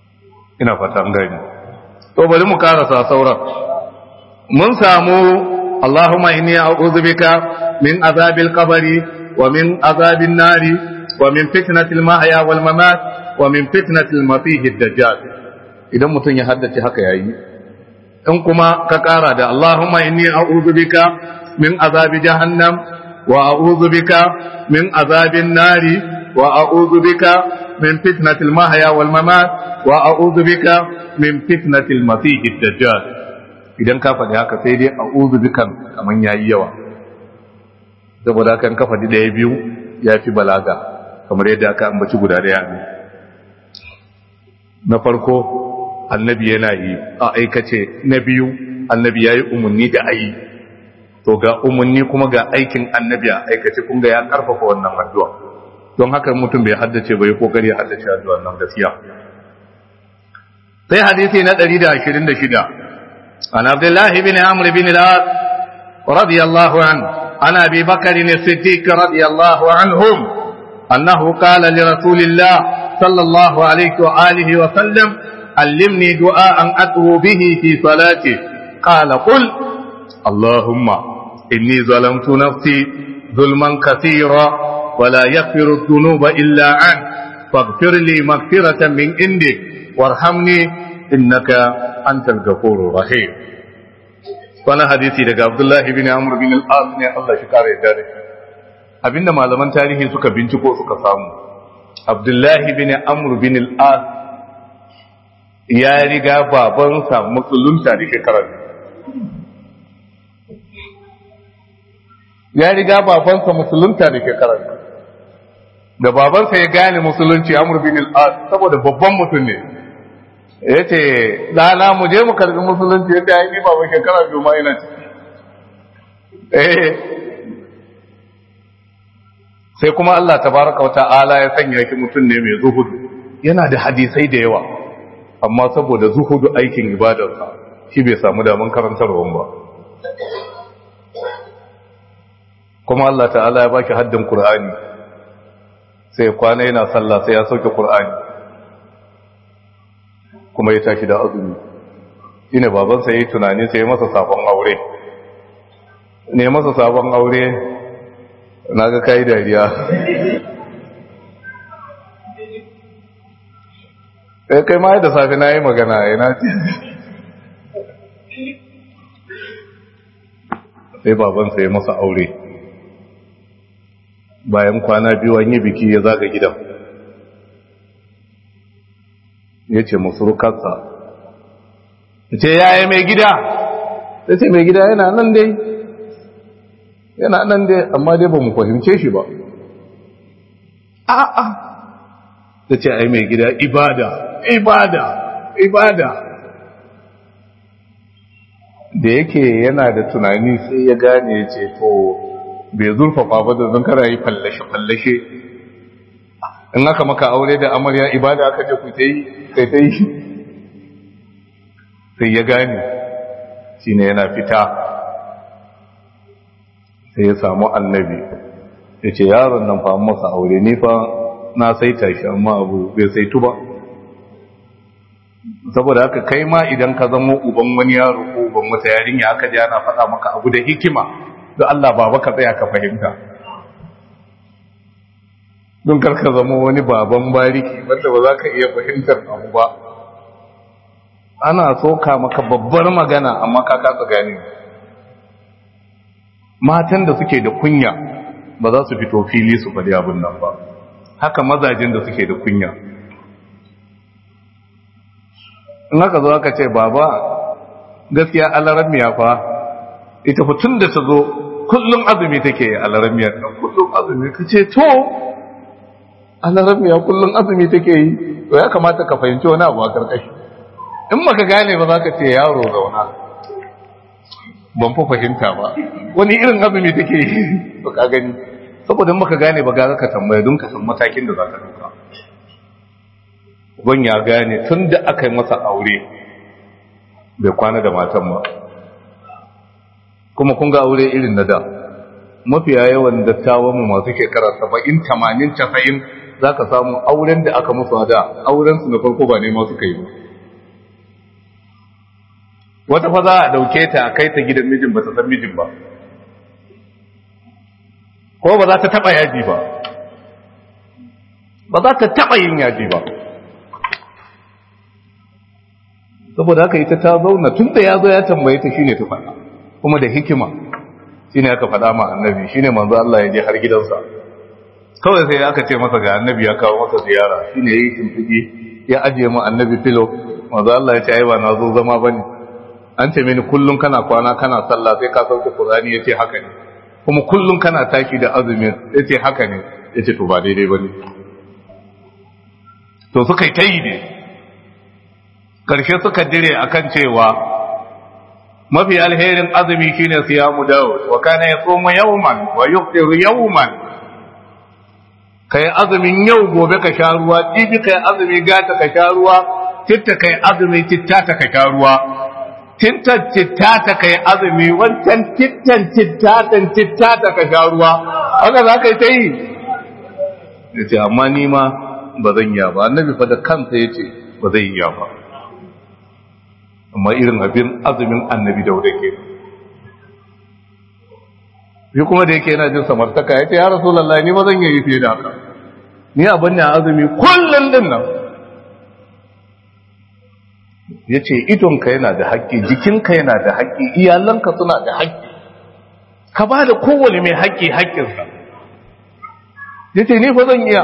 ina fata an gani to bari mu karasa sauran mun samu Allahumma inni a'udhu bika min azabil qabri wa min azabil nari wa min fitnatil mahya wal mamat wa min fitnatil masihid dajjal. Idan mutum ya haddace haka yayi. In kuma ka kara da Allahumma inni a'udhu bika min azabi jahannam wa a'udhu bika min azabin nari wa a'udhu bika min fitnatil mahya wal mamat wa a'udhu bika min fitnatil masihid dajjal. Idan ka faɗi haka sai dai a'udhu bikan kaman yayi yawa, saboda kan ka faɗi ɗaya biyu ya fi balaga, kamar yadda aka ambaci guda ɗaya ne. Na farko annabi yana yi a aikace, na biyu annabi yayi umarni da ayi, to ga umarni kuma ga aikin annabi a aikace, kun ga ya karfafa wannan addu'a. Don haka mutum bai haddace bai kokari ya haddace addu'a nan gaskiya. Sai hadisi na ɗari da ashirin da shida an Abdullah ibn Amr ibn al-As radiyallahu anhu an Abi Bakr as-Siddiq radiyallahu anhum annahu qala li Rasulillah sallallahu alayhi wa alihi wa sallam allimni du'aan ad'u bihi fi salati qala qul Allahumma inni zalamtu nafsi zulman katira ولا يغفر الذنوب إلا عنك فاغفر لي مغفرة من عندك وارحمني إنك أنت الغفور الرحيم. وانا حديثي daga Abdullah ibn Amr bin al-As ne, Allah shi kare da shi. Abinda malaman tarihi suka binciko suka samu, Abdullah ibn Amr bin al-As ya riga babansa musulunta da shekara ya riga babansa musulunta da shekara da babansa ya gane musulunci Amr bin al-As saboda babban mutum ne, yace dana mu je mu karbi musulunci, yace ai ni baban shekara biyu ma ina ciki. eh sai kuma Allah tabaraka wa ta'ala ya sanya shi mutum ne mai zuhudu, yana da hadisai da yawa, amma saboda zuhudu aikin ibadarsa shi bai samu daman karantarwa ba. Kuma Allah ta'ala ya baki haddin Qur'ani, sai kwana yana sallah sai ya sauke Qur'ani, kuma ya tashi da azumi. Ine babansa yayi tunani sai ya masa sabon aure. Ne masa sabon aure naga kai dariya. Eh kai ma da safi nayi magana ina ce. Sai babansa ya masa aure. Bayan kwana biyu an yi biki ya zaga gidan, ya ce musurukarsa, ya ce yaya mai gida, ya ce mai gida yana nan dai yana nan dai amma dai ba mu fahimce shi ba. a'a ya ce ai mai gida ibada ibada ibada da yake yana da tunani sai ya gane, ya ce to bai zurfafa ba da zan kara yi fallashe-fallashe. In aka maka aure da amarya ibada aka ce ku ta yi sai ta yi, sai ya gane shi ne yana fita sai ya samu annabi ya ce yaron nan fa masa aure ni fa na saita shi amma abu bai saitu ba. Saboda haka kai ma idan ka zama uban wani yaro ko uban wata yarinya aka ji ana faɗa maka abu da hikima, don Allah baba ka tsaya ka fahimta, don karka zama wani baban bariki wanda ba za ka iya fahimtar abu ba. Ana soka maka babbar magana amma ka kasa gane. Matan da suke da kunya ba za su fito fili su faɗi abin nan ba, haka mazajen da suke da kunya. In aka zo aka ce baba gaskiya alaramiya fa ita fa tun da ta zo kullum azumi take yi, alaramiya nan kullum azumi, ka ce to alaramiya kullum azumi take yi, to ya kamata ka fahimci wani abu a karkashi. In maka gane ba za ka ce yaro zauna ban fa fahimta ba wani irin azumi take yi, to ka gani. Saboda in maka gane ba ga ka tambaya don ka san matakin da za ka dauka. Uban ya gane tun da aka yi masa aure bai kwana da matan ba, kuma kun ga aure irin na da, mafiya yawan dattawan mu masu shekara saba'in tamanin casa'in za ka samu auren da aka musu da aurensu na farko ba ne masu kai ba. wata fa za a dauke ta a kai ta gidan mijin ba ta san mijin ba ko ba za ta taba yaji ba ba za ta taba yin yaji ba saboda haka ita ta zauna tun da ya zo ya tambaye ta shine ta faɗa kuma da hikima shine aka faɗa ma annabi shine manzo Allah ya je har gidansa kawai sai aka ce masa ga annabi ya kawo masa ziyara shine yayi shimfidi ya ajiye mu annabi filo manzo Allah ya ce ai ba na zo zama bane an ce mini kullun kana kwana kana sallah sai ka sauke Qur'ani yace haka ne kuma kullun kana taki da azumi yace haka ne yace to ba daidai bane to suka yi tayi ne karshe suka dire akan cewa mafi alherin azumi shine siyamu Dawud wa kana yasumu yawman wa yuftiru yawman kai azumin yau gobe ka sha ruwa jibi kai azumi gata ka sha ruwa titta kai azumi titta ta ka sha ruwa tinta titta ta kai azumi wancan tittan titta tan titta ta ka sha ruwa haka za ka yi ta yi yace amma ni ma ba zan yi ba annabi fa da kansa yace ba zai yi ba amma irin abin azumin annabi da wuce ke shi kuma da yake yana jin samartaka ya ce ya rasulallah ni ba zan yi fiye da haka ni abin ne azumi kullum din nan ya ce idonka yana da haƙƙi jikinka yana da haƙƙi iyalanka suna da haƙƙi ka ba da kowane mai haƙƙi haƙƙinsa ya ce ni fa zan iya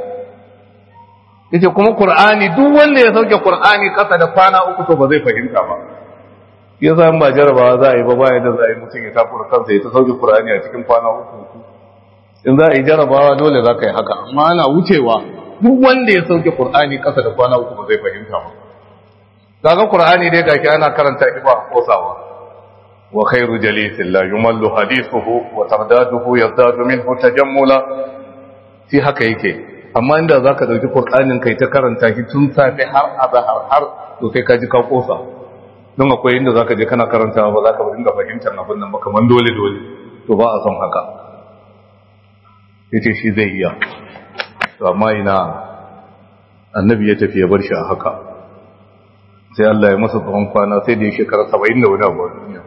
yace kuma Qur'ani duk wanda ya sauke Qur'ani kasa da kwana uku to ba zai fahimta ba yasa in ba jarabawa za a yi ba ba yadda za a yi mutum ya takura kansa ya ta sauke Qur'ani a cikin kwana uku in za a yi jarabawa dole za ka yi haka amma ana wucewa duk wanda ya sauke Qur'ani kasa da kwana uku ba zai fahimta ba kaga Qur'ani dai gashi ana karanta shi ba kosawa wa khairu jalisin la yumallu hadithuhu wa tardaduhu yazdadu minhu tajammula fi haka yake amma inda za ka ɗauki ƙur'anin kai ta karanta shi tun safe har azahar har to sai ka ji ka ƙosa don akwai inda za ka je kana karanta ba za ka dinga fahimtar abin nan ba kamar dole dole to ba a son haka yace shi zai iya to amma ina annabi ya tafi ya bar shi a haka sai Allah ya masa tsawon kwana sai da ya shekara saba'in da wani abu a duniya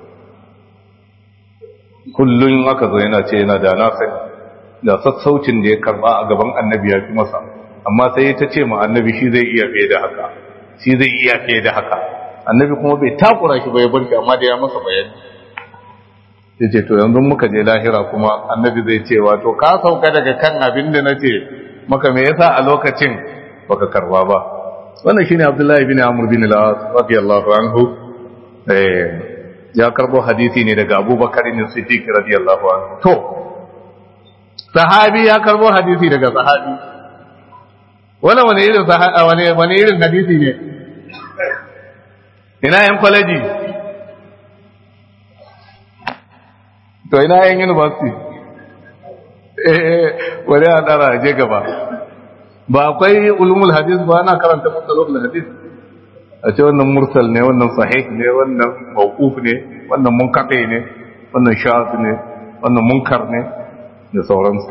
kullum aka zo yana ce yana da na sani da sassaucin da ya karba a gaban annabi ya fi masa amma sai ta ce ma annabi shi zai iya fiye da haka shi zai iya fiye da haka annabi kuma bai takura shi bai barki amma da ya masa bayani ya ce to yanzu muka je lahira kuma annabi zai ce wato ka sauka daga kan abin da na ce maka me yasa a lokacin baka karba ba wannan shine Abdullahi bin Amr bin al-As radiyallahu anhu eh ya karbo hadisi ne daga Abubakar bin Siddiq radiyallahu anhu to sahabi ya karbo hadisi daga sahabi wannan wani irin sahabi wani wani irin hadisi ne ina yan kwalaji to ina yan university eh wani a dara je gaba ba akwai ulumul hadis ba ana karanta musalul hadis a ce wannan mursal ne wannan sahih ne wannan mawquf ne wannan munqati ne wannan shaz ne wannan munkar ne da sauransu.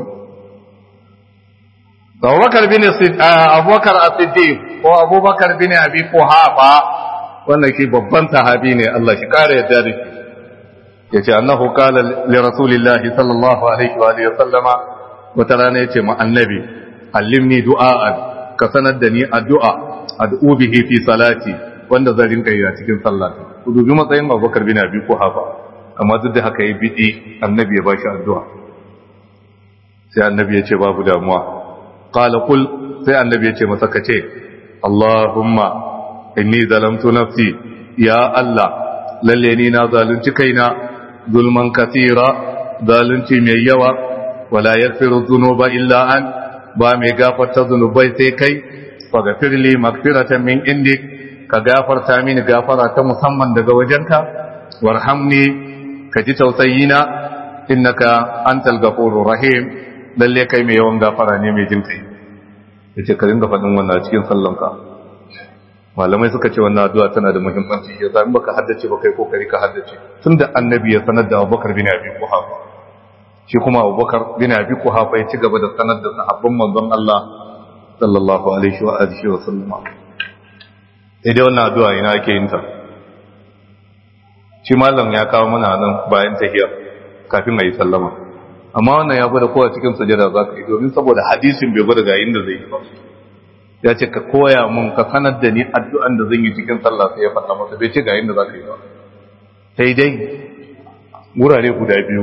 Abubakar bin Abubakar As-Siddiq ko Abubakar bin Abi Quhafa wannan shi babban sahabi ne Allah shi kare yadda da shi. Yace annahu qala li Rasulillah sallallahu alaihi wa alihi sallama wata rana yace ma annabi allimni du'aan ka sanar da ni addu'a ad'u bihi fi salati wanda zan rinka yi a cikin sallah. Ku dubi matsayin Abubakar bin Abi Quhafa amma duk da haka yi bidi annabi ya bashi addu'a. sai annabi ya ce babu damuwa qala qul sai annabi ya ce masa kace Allahumma inni zalamtu nafsi ya Allah lalle ni na zalunci kaina zulman kathira zalunci mai yawa wala yaghfiru dhunuba illa an ba mai gafarta zunubai sai kai faghfir li maghfiratan min indik ka gafarta mini gafara ta musamman daga wajenka warhamni ka ji tausayina innaka antal ghafurur rahim lalle kai mai yawan gafara ne mai jin kai yace ka dinga faɗin wannan cikin sallanka malamai suka ce wannan addu'a tana da muhimmanci yasa in baka haddace ba kai kokari ka haddace tunda annabi ya sanar da Abubakar bin Abi Quhafa shi kuma Abubakar bin Abi Quhafa ya ci gaba da sanar da sahabban manzon Allah sallallahu alaihi wa alihi wa sallama sai dai wannan addu'a ina ake yin ta shi malam ya kawo mana nan bayan tahiyya kafin a yi sallama amma wannan ya gwada kowa cikin sujada za ka yi domin saboda hadisin bai gwada ga inda zai yi ba ya ce ka koya mun ka sanar da ni addu'an da zan yi cikin sallah sai ya faɗa masa bai ce ga inda za ka yi ba sai dai wurare guda biyu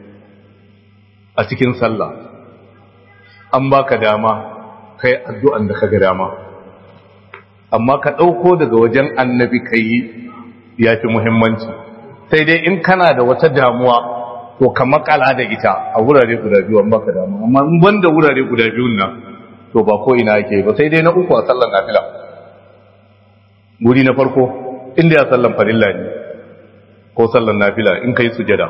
a cikin sallah an baka dama kai addu'an da ka ga dama amma ka ɗauko daga wajen annabi ka yi ya fi muhimmanci sai dai in kana da wata damuwa to ka makala da ita a wurare guda biyu an baka dama amma in banda wurare guda biyun nan to ba ko ina yake ba sai dai na uku a sallar nafila guri na farko inda ya sallan farilla ne ko sallar nafila in kai sujada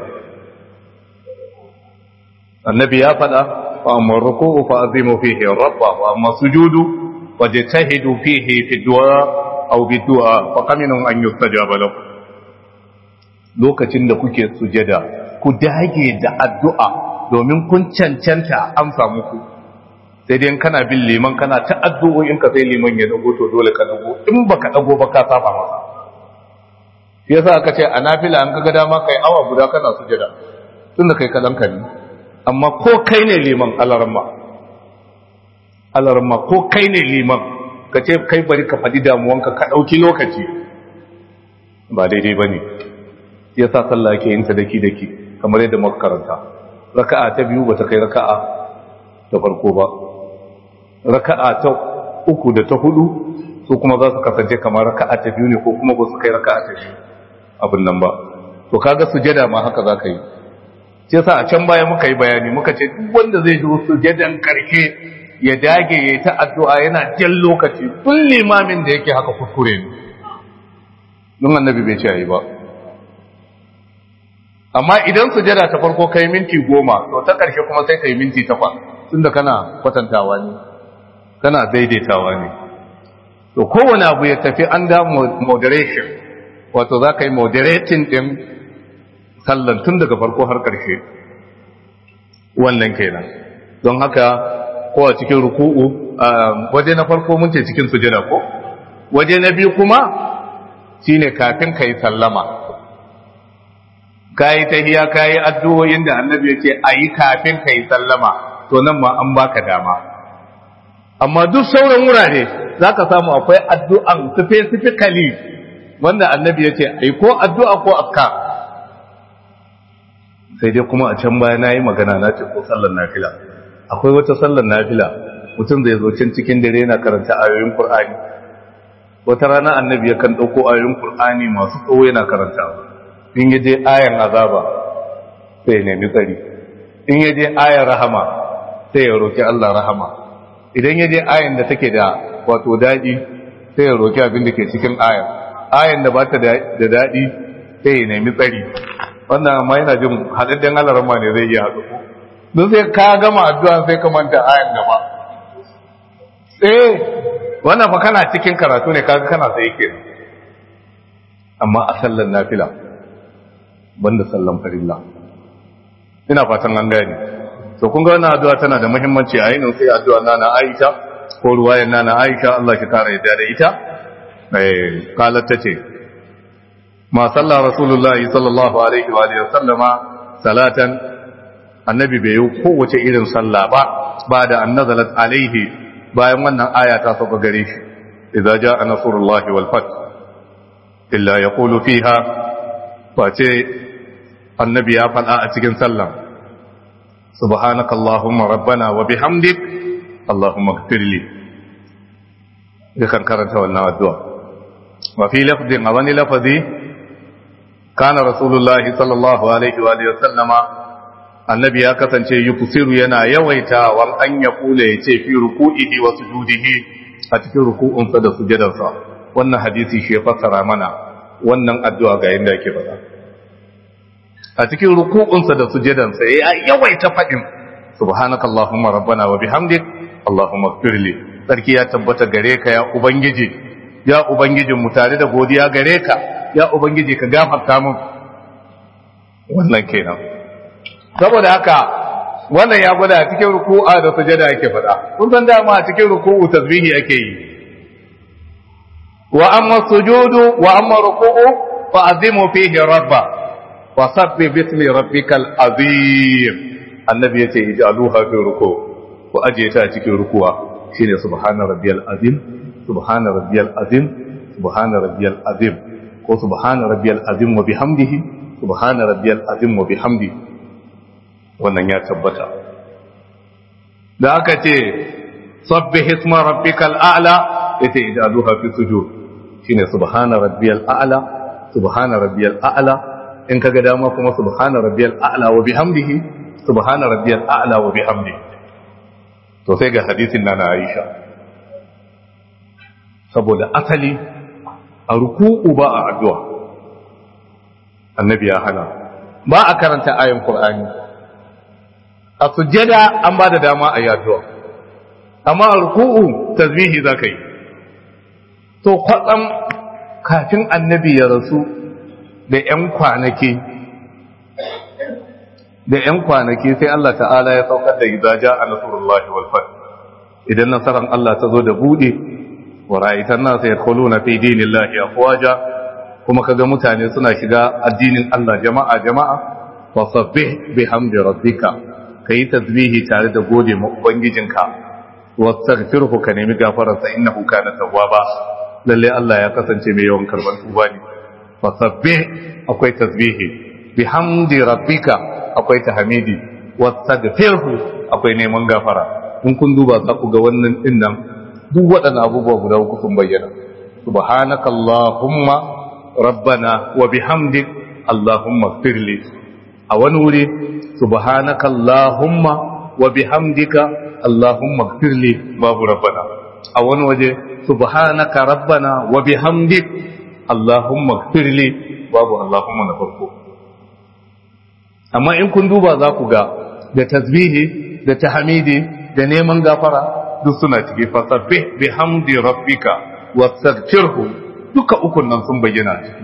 annabi ya faɗa fa amma ruku'u fa azimu fihi rabba wa amma sujudu wajtahidu fihi fi du'a aw bi du'a fa qaminun an yustajaba lakum lokacin da kuke sujada ku dage da addu'a domin kun cancanta amsa muku sai dai kana bin liman kana ta addu'o'in ka sai liman ya dago to dole ka dago in baka dago ba ka saba masa shi yasa aka ce a nafila an kaga dama kai awa guda kana sujada tunda kai kadan ka ne amma ko kai ne liman alarma alarma ko kai ne liman ka ce kai bari ka fadi damuwanka ka dauki lokaci ba daidai bane yasa sallah ke yin ta daki daki kamar yadda muka karanta raka'a ta biyu bata kai raka'a ta farko ba raka'a ta uku da ta hudu su kuma za su kasance kamar raka'a ta biyu ne ko kuma ba su kai raka'a ta biyu abin nan ba to kaga sujada ma haka za ka yi shi yasa a can baya muka yi bayani muka ce duk wanda zai zo sujadan karshe ya dage ya ta addu'a yana jan lokaci tun limamin da yake haka kuskure ne don annabi bai ce ayi ba amma idan sujada ta farko kai minti goma to ta karshe kuma sai kai minti takwas tunda kana kwatantawa ne kana daidaitawa ne to kowane abu ya tafi under moderation wato za ka yi moderating din sallan tun daga farko har ƙarshe wannan kenan don haka ko a cikin ruku'u waje na farko mun ce cikin sujada ko waje na biyu kuma shine kafin kai sallama kai tahiyya kai addu'o'in da annabi yake ayi kafin kai sallama to nan ma an baka dama amma duk sauran wurare zaka samu akwai addu'an specifically wanda annabi yace ai ko addu'a ko azkar sai dai kuma a can baya nayi magana na ce ko sallar nafila akwai wata sallar nafila mutum zai zo can cikin dare yana karanta ayoyin Qur'ani wata rana annabi yakan dauko ayoyin Qur'ani masu tsawo yana karantawa in yaje ayan azaba sai ya nemi tsari in yaje ayan rahama sai ya roki Allah rahama idan yaje ayan da take da wato dadi sai ya roki abin da ke cikin ayan ayan da ba ta da dadi sai ya nemi tsari wannan amma yana jin hadadden alarma ne zai iya haɗu don sai ka gama addu'a sai ka manta ayan gaba eh wannan fa kana cikin karatu ne kaga kana sai yake amma a sallan nafila banda sallan farilla ina fatan an gane to kun ga wannan addu'a tana da muhimmanci a yin sai addu'a nana Aisha ko ruwayar nana Aisha Allah ki kare yadda da ita eh kalat tace ma salla rasulullahi sallallahu alaihi wa alihi wasallama salatan annabi bai yi kowace irin sallah ba ba da annazalat alaihi bayan wannan aya ta saba gare shi idza jaa nasrullahi wal fath illa yaqulu fiha face annabi ya faɗa a cikin sallah subhanaka allahumma rabbana wa bihamdik allahumma ighfirli yakan karanta wannan addu'a wa fi lafdin a wani lafazi kana rasulullahi sallallahu alaihi wa sallama annabi ya kasance yukusiru yana yawaita wan an ya kula ya ce fi ruku'ihi wa sujudihi a cikin ruku'unsa da sujudarsa wannan hadisi shi ya fassara mana wannan addu'a ga yanda yake faɗa a cikin ruku'unsa da sujudarsa ya yawaita faɗin subhanakallahumma rabbana wa bihamdik allahumma ighfirli sarki ya tabbata gare ka ya ubangiji ya ubangijin mu tare da godiya gare ka ya ubangiji ka gafarta mun wannan kenan saboda haka wannan ya gwada cikin ruku'a da sujada yake fada kun san dama a cikin ruku'u tasbihi ake yi wa amma sujudu wa amma ruku'u fa'azimu fihi rabba wa sabbi bismi rabbikal azim. Annabi yace ij'aluha fi ruku ku aje ta cikin rukuwa shine subhana rabbiyal azim subhana rabbiyal azim subhana rabbiyal azim ko subhana rabbiyal azim wa bihamdihi subhana rabbiyal azim wa bihamdihi. Wannan ya tabbata. Da aka ce sabbih isma rabbikal a'la yace ij'aluha fi sujud shine subhana rabbiyal a'la subhana rabbiyal a'la. in kaga dama kuma subhana rabbiyal a'la wa bihamdihi subhana rabbiyal a'la wa bihamdihi. To sai ga hadisin na Aisha, saboda asali a ruku'u ba a addu'a, annabi ya hana, ba a karanta ayin Qur'ani, a sujjada an ba da dama a yi addu'a, amma a ruku'u tasbihi za ka yi. To kwatsam kafin annabi ya rasu da ‘yan kwanaki, da ‘yan kwanaki sai Allah ta'ala ya saukar da izaja a Nasarullahi walfat, idan nasarar Allah ta zo da buɗe, wa ra'aitan nasa ya kolo na fi dinin lahi afwaja, kuma kaga mutane suna shiga addinin Allah jama'a jama'a, wa sabbih bihamdi rabbika, ka yi tasbihi tare da gode ma Ubangijinka, wa astaghfirhu ka nemi gafararsa innahu kana tawwaba, lalle Allah ya kasance mai yawan karban tuba ne. Wa sabbih akwai tasbihi, bihamdi rabbika akwai tahmidi, wa astaghfirhu akwai neman gafara. In kun duba za ku ga wannan din nan duk waɗannan abubuwa guda uku sun bayyana. Subhanaka Allahumma rabbana wa bihamdik Allahumma ighfirli. A wani wuri subhanaka Allahumma wa bihamdika Allahumma ighfirli babu rabbana. A wani waje subhanaka rabbana wa bihamdik Allahumma ighfirli babu Allahumma na farko. Amma in kun duba za ku ga da tasbihi da tahmidi da neman gafara duk suna cike fasabbih bihamdi rabbika wastaghfirhu, duka ukun nan sun bayyana ciki.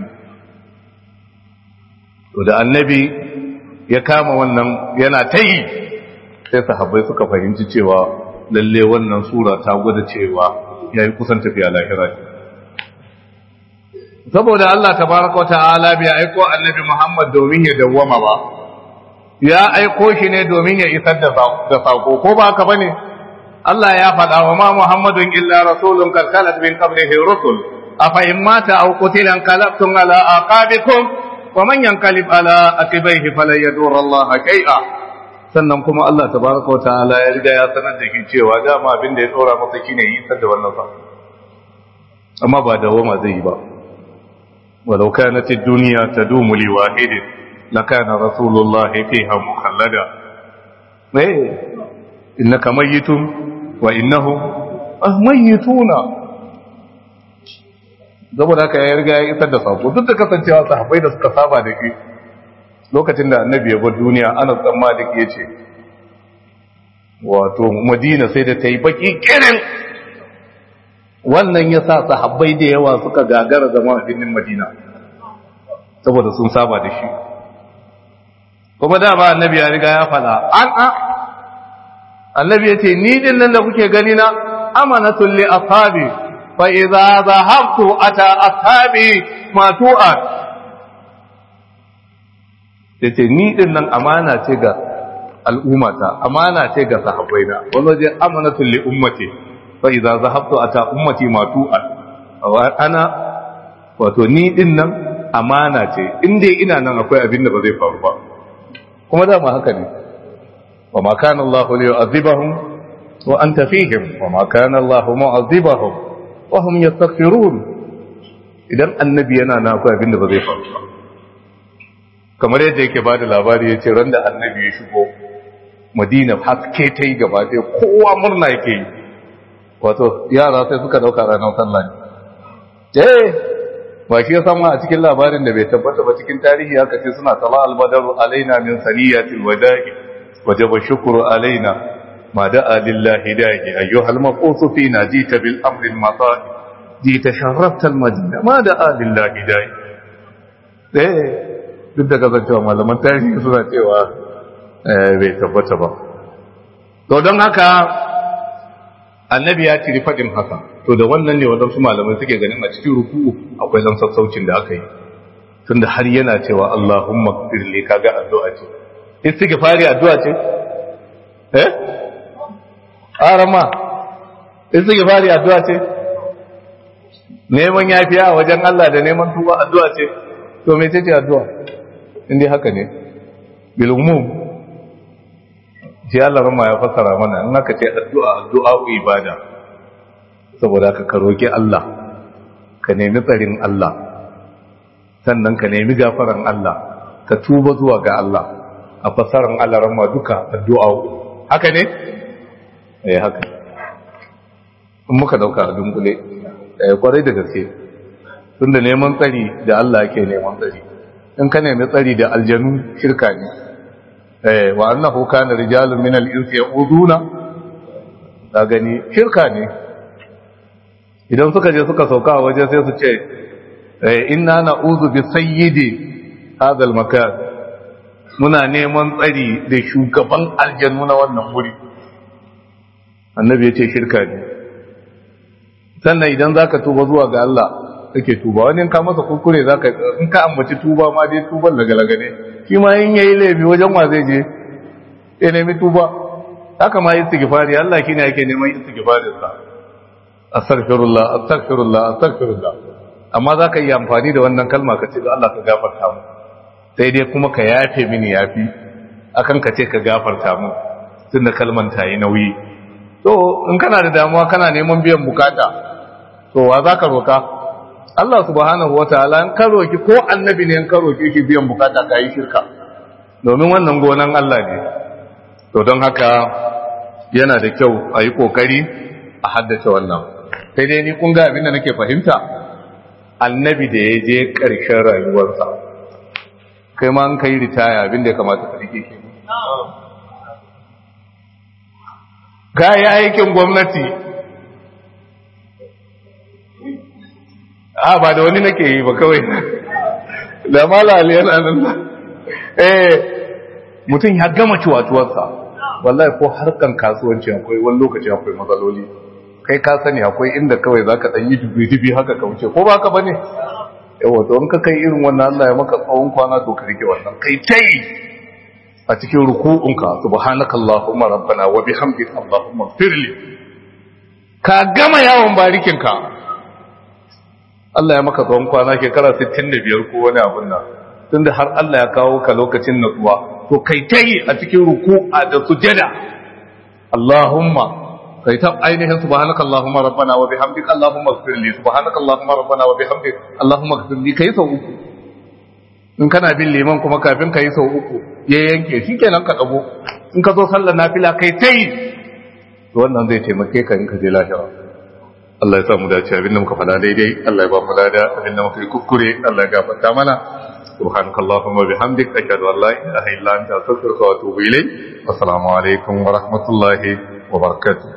To da annabi ya kama wannan yana ta yi, sai sahabbai suka fahimci cewa lalle wannan sura ta gwada cewa yayi kusan tafiya lahira. Saboda Allah tabaraka ta'ala bai aiko annabi Muhammad domin ya dawwama ba, ya aiko shi ne domin ya isar da sako, ko ba haka bane? Allah ya faɗa wa ma Muhammadun illa rasulun qad khalat min qablihi rusul afa in mata aw qutila qalabtum ala aqabikum wa man yanqalib ala aqibaihi falan yadurra Allah shay'a. Sannan kuma Allah tabaraka wa ta'ala ya riga ya sanar da shi cewa dama abin da ya tsora masa shine yi isar da wannan sako, amma ba dawoma zai yi ba. walau kanat ad-dunya tadumu li wahidin lakana rasulullah fiha mukhallada. eh innaka mayyitun wa innahum mayyituna. saboda haka ya riga ya isar da sako, duk da kasancewa sahabbai da suka saba da shi lokacin da annabi ya bar duniya. ana tsamma da ke ce wato Madina sai da ta yi baki kirin, wannan ya sa sahabbai da yawa suka gagara zama a birnin Madina saboda sun saba da shi. kuma da ba annabi ya riga ya fada an a annabi ya ce ni din nan da kuke gani na amanatul li ashabi fa idza zahabtu ata ashabi ma tu'at. yace ni din nan amana ce ga al'ummata, amana ce ga sahabbaina. wani waje amanatul li ummati fa idza zahabtu ata ummati ma tu'at. ana wato ni din nan amana ce, in dai ina nan akwai abin da ba zai faru ba. kuma dama haka ne, wa ma kana Allah li yu'adhibahum wa anta fihim wa ma kana Allah mu'adhibahum wa hum yastaghfirun. idan annabi yana nan akwai abin da ba zai faru ba. kamar yadda yake bada labari yace ran da annabi ya shigo Madina haske ta yi gaba ɗaya, kowa murna yake yi. wato yara sai suka dauka ranar sallah ne. eh ba shi ya sama a cikin labarin da bai tabbata ba cikin tarihi haka ce suna tala albadaru alaina min saniyatil wada'i wajaba shukru alaina ma da'a lillahi da'i ayyuhal maqusu fina jita bil amri al mata'i jita sharrafta al madina ma da'a lillahi da'i. eh duk da kasancewa malaman tarihi suna cewa bai tabbata ba. to don haka annabi ya ciri faɗin haka. to da wannan ne waɗansu malamai suke ganin a cikin ruku'u akwai zan sassaucin da aka yi, tunda har yana cewa Allahumma ighfirli, kaga addu'a ce. Istighfari addu'a ce? Eh? Arama, istighfari addu'a ce? Neman yafiya a wajen Allah da neman tuba addu'a ce? To me ce ce addu'a? Indai haka ne. Bil umum. Shi Allah rama ya fassara mana in aka ce addu'a addu'a ibada. Saboda ka ka roki Allah, ka nemi tsarin Allah, sannan ka nemi gafaran Allah, ka tuba zuwa ga Allah. A fassaran Allah rama duka addu'a. Haka ne? Eh haka. In muka dauka a dunkule, eh kwarai da gaske. Tunda neman tsari da Allah yake neman tsari. In ka nemi tsari da aljanu shirka ne. Eh wa annahu kana rijalun min al-insi yaquduna, da gani shirka ne. Idan suka je suka sauka a waje sai su ce eh inna na'udhu bi sayyidi hadha al-makan, muna neman tsari da shugaban aljannu na wannan wuri. Annabi ya ce shirka ne. Sannan idan zaka tuba zuwa ga Allah kake tuba, wani in ka masa kuskure zaka in ka ambaci tuba ma dai tuban lagalaga ne, shi ma in yayi laifi wajen wa zai je ya nemi tuba. Haka ma istighfari, Allah shine yake neman istighfarin sa. Astaghfirullah astaghfirullah astaghfirullah, amma zaka yi amfani da wannan kalma ka ce da Allah ka gafarta mu, sai dai kuma ka yafe mini yafi akan ka ce ka gafarta mu, tunda kalman ta yi nauyi. To in kana da damuwa kana neman biyan bukata, to wa zaka roka? Allah subhanahu wataala. In ka roki ko annabi ne in ka roki shi biyan bukata ka yi shirka, domin wannan gonan Allah ne. To don haka yana da kyau a yi kokari a haddace wannan. Sai dai ni kun ga abin da nake fahimta, annabi da ya je ƙarshen rayuwarsa, kai ma an kai ritaya abin da ya kamata ka rike shi. Ka yi aikin gwamnati, a ba da wani nake yi ba kawai, da malali yana nan. Eh, mutum ya gama ciwatuwarsa, wallahi ko harkan kasuwanci akwai wani lokaci akwai matsaloli. Kai ka sani akwai inda kawai za ka ɗanyi dubi-dubi haka ka wuce, ko ba ka ba ne? Yawa, to in ka kai irin wannan Allah ya maka tsawon kwana to ka rike wannan. Kai ta yi a cikin ruku'unka, subhanakallahumma rabbana wa bihamdika allahumma ighfirli. Ka gama yawon barikinka, Allah ya maka tsawon kwana shekara sittin da biyar ko wani abun nan. Tunda har Allah ya kawo ka lokacin natsuwa, to kai ta yi a cikin ruku'a da sujada. Allahumma kai ta ainihin subhanakallahumma rabbana wa bihamdika allahumma ighfirli, subhanakallahumma rabbana wa bihamdika allahumma ighfirli, kai sau uku. In kana bin liman kuma kafin kai sau uku ya yanke, shikenan ka dago. In ka zo sallar nafila kai tai, to wannan zai taimake ka in ka je lahira. Allah ya sa mu dace abin da muka faɗa daidai, Allah ya ba mu lada abin da muka yi kuskure, Allah ya gafarta mana. subhanakallahumma wa bihamdika ashhadu an la ilaha illa anta astaghfiruka wa atubu ilayk. Assalamu alaikum wa rahmatullahi wa barakatuh.